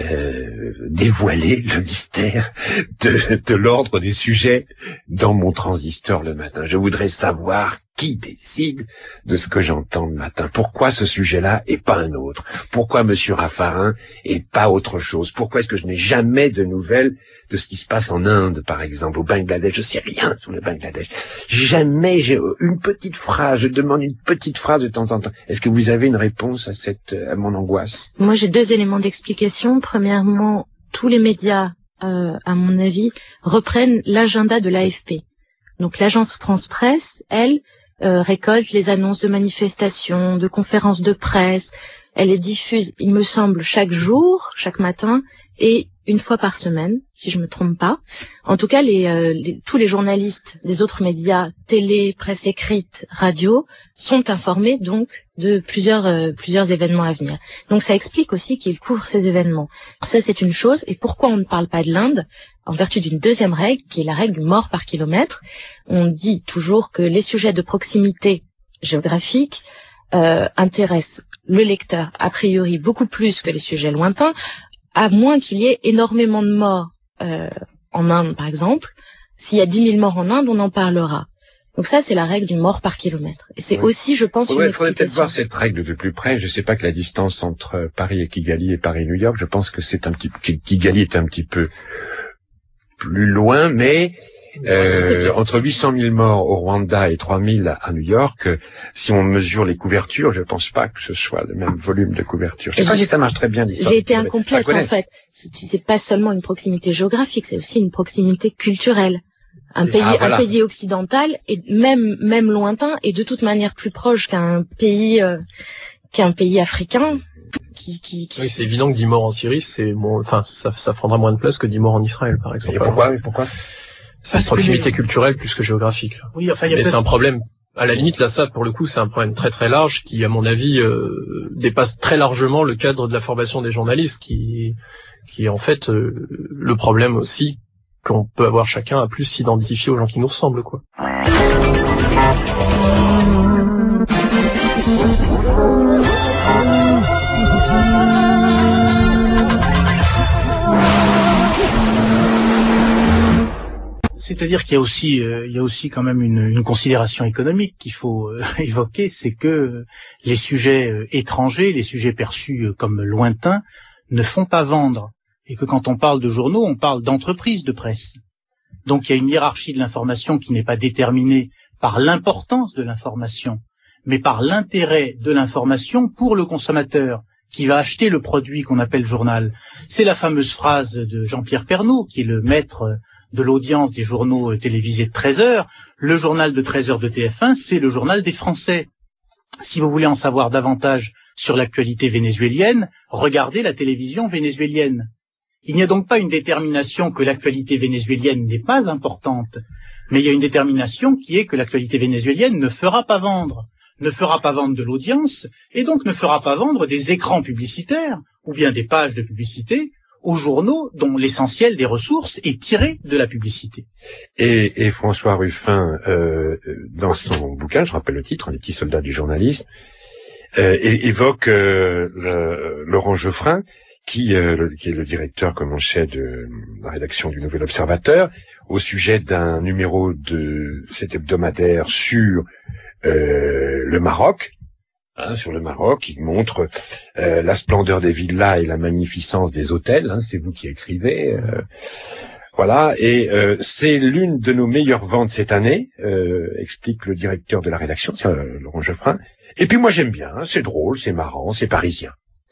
euh, dévoilé le mystère de, de l'ordre des sujets dans mon transistor le matin? Je voudrais savoir qui décide de ce que j'entends le matin. Pourquoi ce sujet-là et pas un autre? Pourquoi Monsieur Raffarin et pas autre chose? Pourquoi est-ce que je n'ai jamais de nouvelles de ce qui se passe en Inde, par exemple, au Bangladesh? Je sais rien sur le Bangladesh. Jamais j'ai une petite phrase, je demande une petite phrase de temps en temps. Est-ce que vous avez une réponse à cette, à mon angoisse? Moi, j'ai deux éléments d'explication. Premièrement, tous les médias, euh, à mon avis, reprennent l'agenda de l'A F P. Donc, l'agence France Presse, elle, Euh, récolte les annonces de manifestations, de conférences de presse. Elle les diffuse, il me semble, chaque jour, chaque matin, et une fois par semaine, si je me trompe pas. En tout cas, les, euh, les, tous les journalistes des autres médias, télé, presse écrite, radio, sont informés donc de plusieurs euh, plusieurs événements à venir. Donc ça explique aussi qu'ils couvrent ces événements. Ça, c'est une chose. Et pourquoi on ne parle pas de l'Inde? En vertu d'une deuxième règle, qui est la règle du mort par kilomètre. On dit toujours que les sujets de proximité géographique euh, intéressent le lecteur, a priori, beaucoup plus que les sujets lointains, à moins qu'il y ait énormément de morts euh, en Inde, par exemple. S'il y a dix mille morts en Inde, on en parlera. Donc ça, c'est la règle du mort par kilomètre. Et c'est oui. aussi, je pense, ouais, une explication. Il faudrait peut-être voir cette règle de plus près. Je ne sais pas que la distance entre Paris et Kigali et Paris-New York, je pense que c'est un petit Kigali est un petit peu plus loin, mais euh, entre huit cent mille morts au Rwanda et trois mille à New York, si on mesure les couvertures, je pense pas que ce soit le même volume de couverture. Je sais pas si ça marche très bien l'histoire. J'ai été incomplète en fait. C'est pas seulement une proximité géographique, c'est aussi une proximité culturelle. Un pays, ah, voilà. un pays occidental et même même lointain et de toute manière plus proche qu'un pays euh, qu'un pays africain. Qui, qui, qui... Oui, c'est évident que dix morts en Syrie, c'est bon, enfin, ça, ça prendra moins de place que dix morts en Israël, par exemple. Et pourquoi, pourquoi? C'est une proximité les... culturelle plus que géographique. Là. Oui, enfin, il y a Mais c'est un problème. À la limite, là, ça, pour le coup, c'est un problème très très large qui, à mon avis, euh, dépasse très largement le cadre de la formation des journalistes, qui, qui est en fait euh, le problème aussi qu'on peut avoir chacun à plus s'identifier aux gens qui nous ressemblent, quoi. C'est-à-dire qu'il y a aussi, euh, il y a aussi quand même une, une considération économique qu'il faut euh, évoquer, c'est que les sujets euh, étrangers, les sujets perçus euh, comme lointains, ne font pas vendre, et que quand on parle de journaux, on parle d'entreprises de presse. Donc il y a une hiérarchie de l'information qui n'est pas déterminée par l'importance de l'information, mais par l'intérêt de l'information pour le consommateur qui va acheter le produit qu'on appelle journal. C'est la fameuse phrase de Jean-Pierre Pernaut, qui est le maître de l'audience des journaux télévisés de treize heures. Le journal de treize heures de T F un, c'est le journal des Français. Si vous voulez en savoir davantage sur l'actualité vénézuélienne, regardez la télévision vénézuélienne. Il n'y a donc pas une détermination que l'actualité vénézuélienne n'est pas importante, mais il y a une détermination qui est que l'actualité vénézuélienne ne fera pas vendre, ne fera pas vendre de l'audience, et donc ne fera pas vendre des écrans publicitaires, ou bien des pages de publicité, aux journaux dont l'essentiel des ressources est tiré de la publicité. Et, et François Ruffin, euh, dans son bouquin, je rappelle le titre, Les petits soldats du journalisme, euh, évoque euh, le, Laurent Geoffrin, qui, euh, le, qui est le directeur comme en chef de la rédaction du Nouvel Observateur, au sujet d'un numéro de cet hebdomadaire sur euh, le Maroc. Hein, sur le Maroc, il montre euh, la splendeur des villas et la magnificence des hôtels. Hein, c'est vous qui écrivez. Euh, voilà, et euh, c'est l'une de nos meilleures ventes cette année, euh, explique le directeur de la rédaction, c'est euh, Laurent Geoffrin. Et puis moi j'aime bien, hein, c'est drôle, c'est marrant, c'est parisien.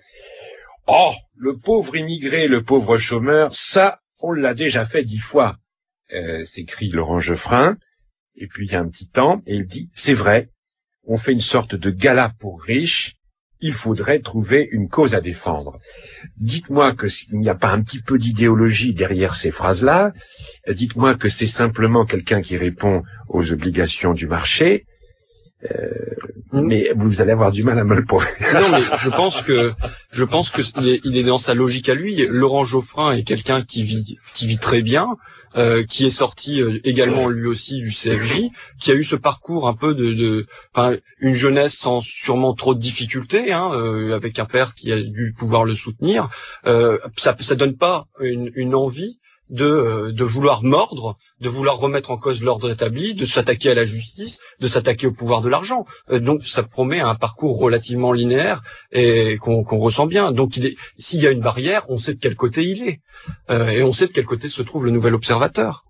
Oh, le pauvre immigré, le pauvre chômeur, ça, on l'a déjà fait dix fois, euh, s'écrie Laurent Geoffrin. Et puis il y a un petit temps, et il dit, c'est vrai. On fait une sorte de gala pour riches, il faudrait trouver une cause à défendre. Dites-moi que s'il n'y a pas un petit peu d'idéologie derrière ces phrases-là, dites-moi que c'est simplement quelqu'un qui répond aux obligations du marché, euh, mmh. mais vous allez avoir du mal à me le prouver. Non, mais je pense que je pense que il est, il est dans sa logique à lui. Laurent Geoffrin est quelqu'un qui vit qui vit très bien. Euh, qui est sorti euh, également lui aussi du C F J, qui a eu ce parcours un peu de, de enfin, une jeunesse sans sûrement trop de difficultés, hein, euh, avec un père qui a dû pouvoir le soutenir. Euh, ça, ça donne pas une, une envie de, euh, de vouloir mordre, de vouloir remettre en cause l'ordre établi, de s'attaquer à la justice, de s'attaquer au pouvoir de l'argent. Euh, donc ça promet un parcours relativement linéaire et qu'on qu'on ressent bien. Donc il est, s'il y a une barrière, on sait de quel côté il est. Euh, et on sait de quel côté se trouve le Nouvel Observateur.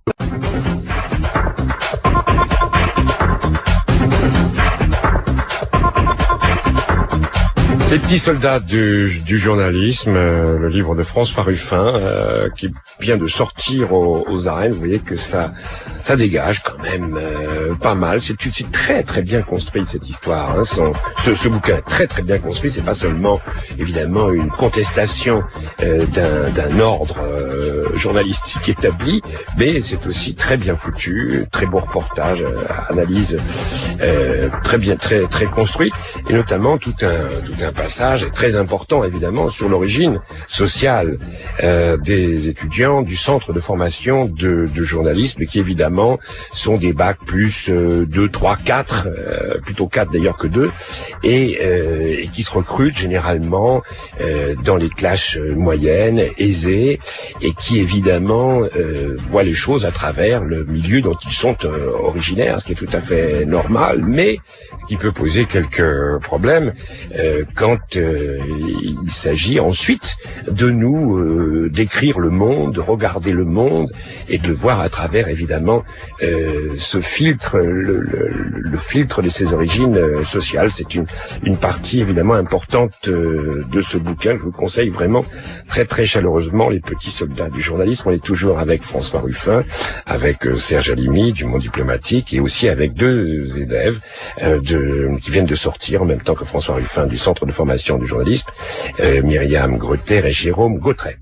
Les petits soldats du, du journalisme, euh, le livre de François Ruffin, euh, qui vient de sortir aux, aux arènes. Vous voyez que ça, ça dégage quand même euh, pas mal. C'est, c'est très très bien construit cette histoire. Hein. Son, ce, ce bouquin est très très bien construit. C'est pas seulement évidemment une contestation euh, d'un, d'un ordre euh, journalistique établi, mais c'est aussi très bien foutu, très beau reportage, euh, analyse euh, très bien, très très construite, et notamment tout un tout un passage très important évidemment sur l'origine sociale euh, des étudiants du centre de formation de, de journalisme, qui évidemment sont des bacs plus euh, deux, trois, quatre, euh, plutôt quatre d'ailleurs que deux, et, euh, et qui se recrutent généralement euh, dans les classes moyennes, aisées, et qui évidemment euh, voient les choses à travers le milieu dont ils sont euh, originaires, ce qui est tout à fait normal, mais ce qui peut poser quelques problèmes euh, quand euh, il s'agit ensuite de nous euh, décrire le monde, de regarder le monde et de le voir à travers évidemment euh, ce filtre, le, le, le filtre de ses origines euh, sociales. C'est une, une partie évidemment importante euh, de ce bouquin. Je vous conseille vraiment très très chaleureusement Les petits soldats du journalisme. On est toujours avec François Ruffin, avec euh, Serge Halimi du Monde diplomatique, et aussi avec deux élèves euh, de, qui viennent de sortir en même temps que François Ruffin du Centre de formation du journalisme, euh, Myriam Greter et Jérôme Gautret.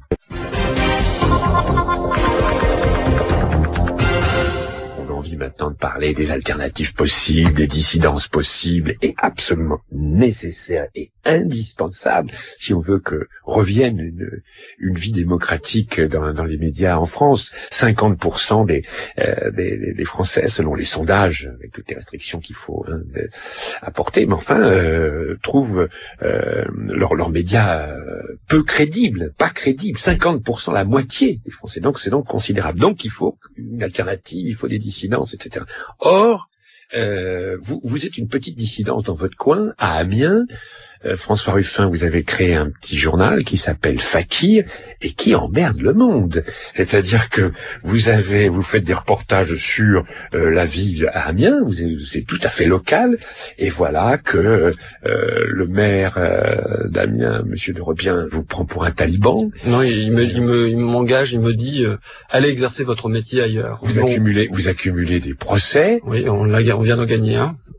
On a envie maintenant de parler des alternatives possibles, des dissidences possibles, et absolument nécessaires et indispensables si on veut que revienne une, une vie démocratique dans, dans les médias en France. cinquante pour cent des, euh, des, des Français, selon les sondages, avec toutes les restrictions qu'il faut hein, apporter, mais enfin, euh, trouvent euh, leurs leur médias euh, peu crédibles, pas crédibles. cinquante pour cent, la moitié des Français. Donc c'est donc considérable. Donc il faut une alternative, il faut des dissidences, et cetera. Or, euh, vous, vous êtes une petite dissidence dans votre coin, à Amiens. Euh, François Ruffin, vous avez créé un petit journal qui s'appelle Fakir et qui emmerde le monde. C'est-à-dire que vous avez, vous faites des reportages sur euh, la ville à Amiens, vous, c'est tout à fait local, et voilà que euh, le maire euh, d'Amiens, Monsieur de Rebien, vous prend pour un taliban. Non, il me, il me, il m'engage, il me dit euh, allez exercer votre métier ailleurs. Vous bon. accumulez, vous accumulez des procès. Oui, on, l'a, on vient d'en gagner un.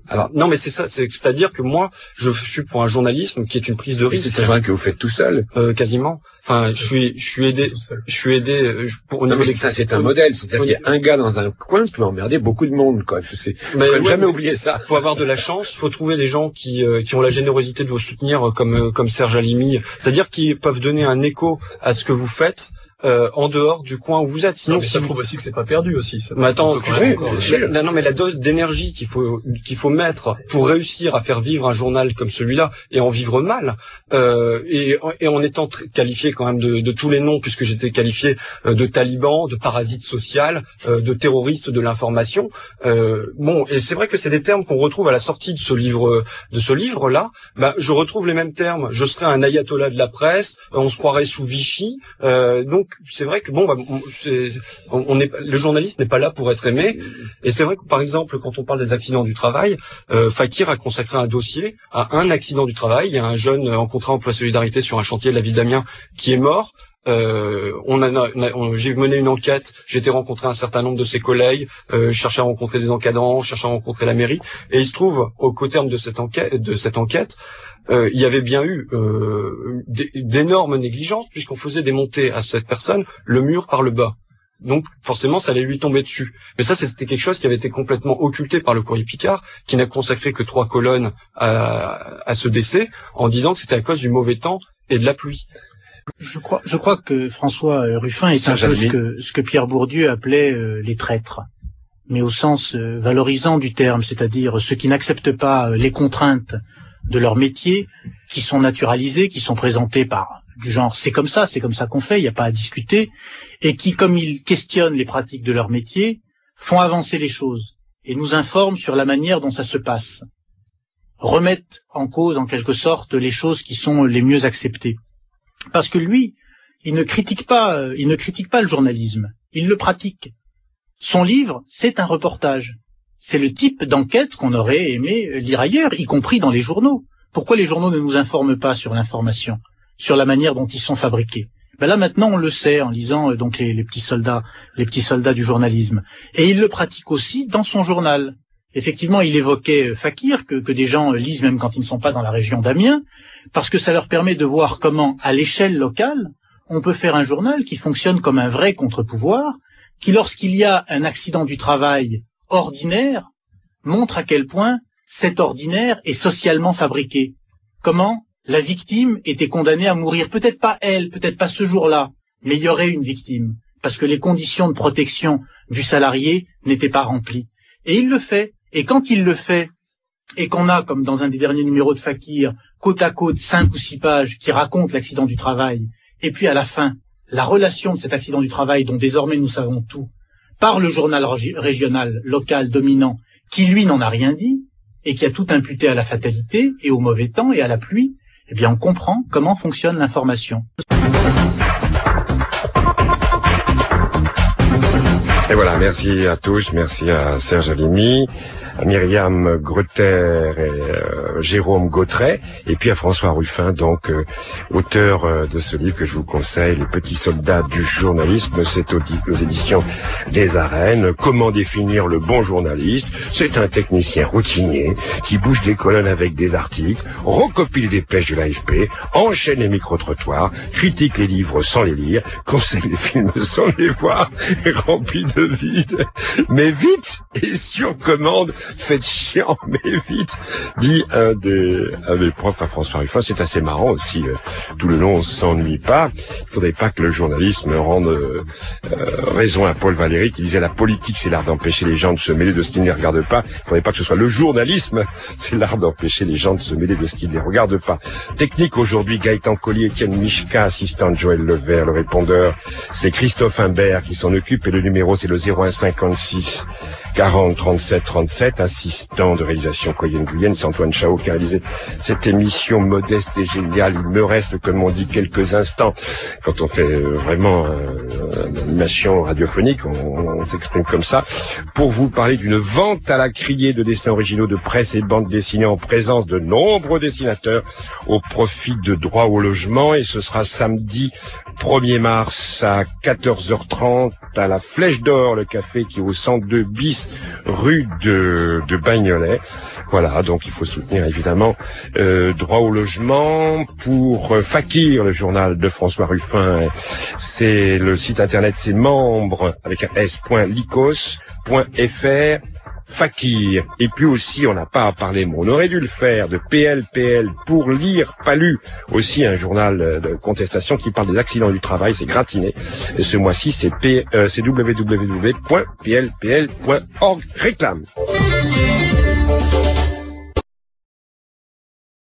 Alors non, mais c'est ça, c'est, c'est-à-dire que moi, je suis pour un journalisme qui est une prise de risque. C'est un travail que vous faites tout seul, euh, quasiment. Enfin, je suis, je suis aidé, je suis aidé pour. Au non, niveau mais des... c'est, un, c'est un modèle, c'est-à-dire qu'il y a un gars dans un coin qui peut emmerder beaucoup de monde, quoi. C'est, mais faut ouais, jamais oublier ça. Faut avoir de la chance, il faut trouver des gens qui, euh, qui ont la générosité de vous soutenir, euh, comme, euh, comme Serge Halimi, c'est-à-dire qui peuvent donner un écho à ce que vous faites. Euh, en dehors du coin où vous êtes. Sinon, non, mais si ça vous... prouve aussi que c'est pas perdu aussi. Ça mais attends, tu sais, encore, la, non, mais la dose d'énergie qu'il faut qu'il faut mettre pour réussir à faire vivre un journal comme celui-là et en vivre mal, euh, et, et en étant très qualifié quand même de, de tous les noms, puisque j'étais qualifié euh, de taliban, de parasite social, euh, de terroriste de l'information. Euh, bon, et c'est vrai que c'est des termes qu'on retrouve à la sortie de ce livre, de ce livre-là. Bah, je retrouve les mêmes termes. Je serais un ayatollah de la presse. On se croirait sous Vichy. Euh, donc c'est vrai que bon, bah, on, c'est, on, on est, le journaliste n'est pas là pour être aimé. Et c'est vrai que par exemple, quand on parle des accidents du travail, euh, Fakir a consacré un dossier à un accident du travail. Il y a un jeune en contrat emploi solidarité sur un chantier de la ville d'Amiens qui est mort. Euh, on a, on, j'ai mené une enquête, j'ai été rencontrer un certain nombre de ses collègues, euh, cherché à rencontrer des encadrants, cherché à rencontrer la mairie, et il se trouve au, qu'au terme de cette enquête, de cette enquête, euh, il y avait bien eu euh, d'énormes négligences puisqu'on faisait démonter à cette personne le mur par le bas. Donc forcément, ça allait lui tomber dessus. Mais ça, c'était quelque chose qui avait été complètement occulté par le Courrier Picard, qui n'a consacré que trois colonnes à, à ce décès, en disant que c'était à cause du mauvais temps et de la pluie. Je crois, je crois que François Ruffin est ça, un peu ce que, ce que Pierre Bourdieu appelait euh, les traîtres, mais au sens euh, valorisant du terme, c'est-à-dire ceux qui n'acceptent pas euh, les contraintes de leur métier, qui sont naturalisés, qui sont présentés par du genre c'est comme ça, c'est comme ça qu'on fait, il n'y a pas à discuter, et qui, comme ils questionnent les pratiques de leur métier, font avancer les choses et nous informent sur la manière dont ça se passe, remettent en cause en quelque sorte les choses qui sont les mieux acceptées. Parce que lui, il ne critique pas, il ne critique pas le journalisme, il le pratique. Son livre, c'est un reportage. C'est le type d'enquête qu'on aurait aimé lire ailleurs, y compris dans les journaux. Pourquoi les journaux ne nous informent pas sur l'information, sur la manière dont ils sont fabriqués? Ben là maintenant on le sait en lisant euh, donc les, les petits soldats, les petits soldats du journalisme. Et il le pratique aussi dans son journal. Effectivement, il évoquait euh, Fakir, que, que des gens euh, lisent même quand ils ne sont pas dans la région d'Amiens, parce que ça leur permet de voir comment, à l'échelle locale, on peut faire un journal qui fonctionne comme un vrai contre-pouvoir, qui lorsqu'il y a un accident du travail ordinaire, montre à quel point cet ordinaire est socialement fabriqué. Comment la victime était condamnée à mourir, peut-être pas elle, peut-être pas ce jour-là, mais il y aurait une victime, parce que les conditions de protection du salarié n'étaient pas remplies. Et il le fait. Et quand il le fait, et qu'on a, comme dans un des derniers numéros de Fakir, côte à côte, cinq ou six pages qui racontent l'accident du travail, et puis à la fin, la relation de cet accident du travail, dont désormais nous savons tout, par le journal régional, local, dominant, qui lui n'en a rien dit, et qui a tout imputé à la fatalité, et au mauvais temps, et à la pluie, eh bien on comprend comment fonctionne l'information. Et voilà, merci à tous, merci à Serge Halimi, à Myriam Greter et euh, Jérôme Gautret, et puis à François Ruffin, donc euh, auteur euh, de ce livre que je vous conseille, Les petits soldats du journalisme, c'est aux, aux éditions des Arènes. Comment définir le bon journaliste? C'est un technicien routinier qui bouge des colonnes avec des articles, recopie les dépêches de l'A F P, enchaîne les micro-trottoirs, critique les livres sans les lire, conseille les films sans les voir, et remplit de vide. Mais vite et sur commande, faites chiant, mais vite, dit un des, un des profs à François Ruffin. C'est assez marrant aussi, euh, tout le long on s'ennuie pas. Il faudrait pas que le journalisme rende euh, euh, raison à Paul Valéry qui disait la politique c'est l'art d'empêcher les gens de se mêler de ce qu'ils ne regardent pas. Il faudrait pas que ce soit le journalisme, c'est l'art d'empêcher les gens de se mêler de ce qu'ils ne regardent pas. Technique aujourd'hui, Gaëtan Collier, Étienne Michka, assistante Joël Levert, le répondeur c'est Christophe Imbert qui s'en occupe et le numéro c'est le zéro un cinquante-six quarante trente-sept trente-sept, assistant de réalisation Coyenne Guyenne, c'est Antoine Chao qui a réalisé cette émission modeste et géniale. Il me reste, comme on dit, quelques instants. Quand on fait vraiment euh, une animation radiophonique, on, on s'exprime comme ça, pour vous parler d'une vente à la criée de dessins originaux de presse et de bande dessinée en présence de nombreux dessinateurs au profit de droits au logement, et ce sera samedi premier mars à quatorze heures trente à la Flèche d'Or, le café qui est au cent deux bis rue de, de Bagnolet. Voilà, donc il faut soutenir évidemment euh, droit au logement. Pour euh, Fakir, le journal de François Ruffin, c'est le site internet, c'est membre avec un s.lycos.fr. Fakir. Et puis aussi, on n'a pas à parler, mais on aurait dû le faire, de P L P L pour lire Palu, aussi un journal de contestation qui parle des accidents du travail, c'est gratiné. Et ce mois-ci, c'est P, euh, c'est w w w point p l p l point org. Réclame.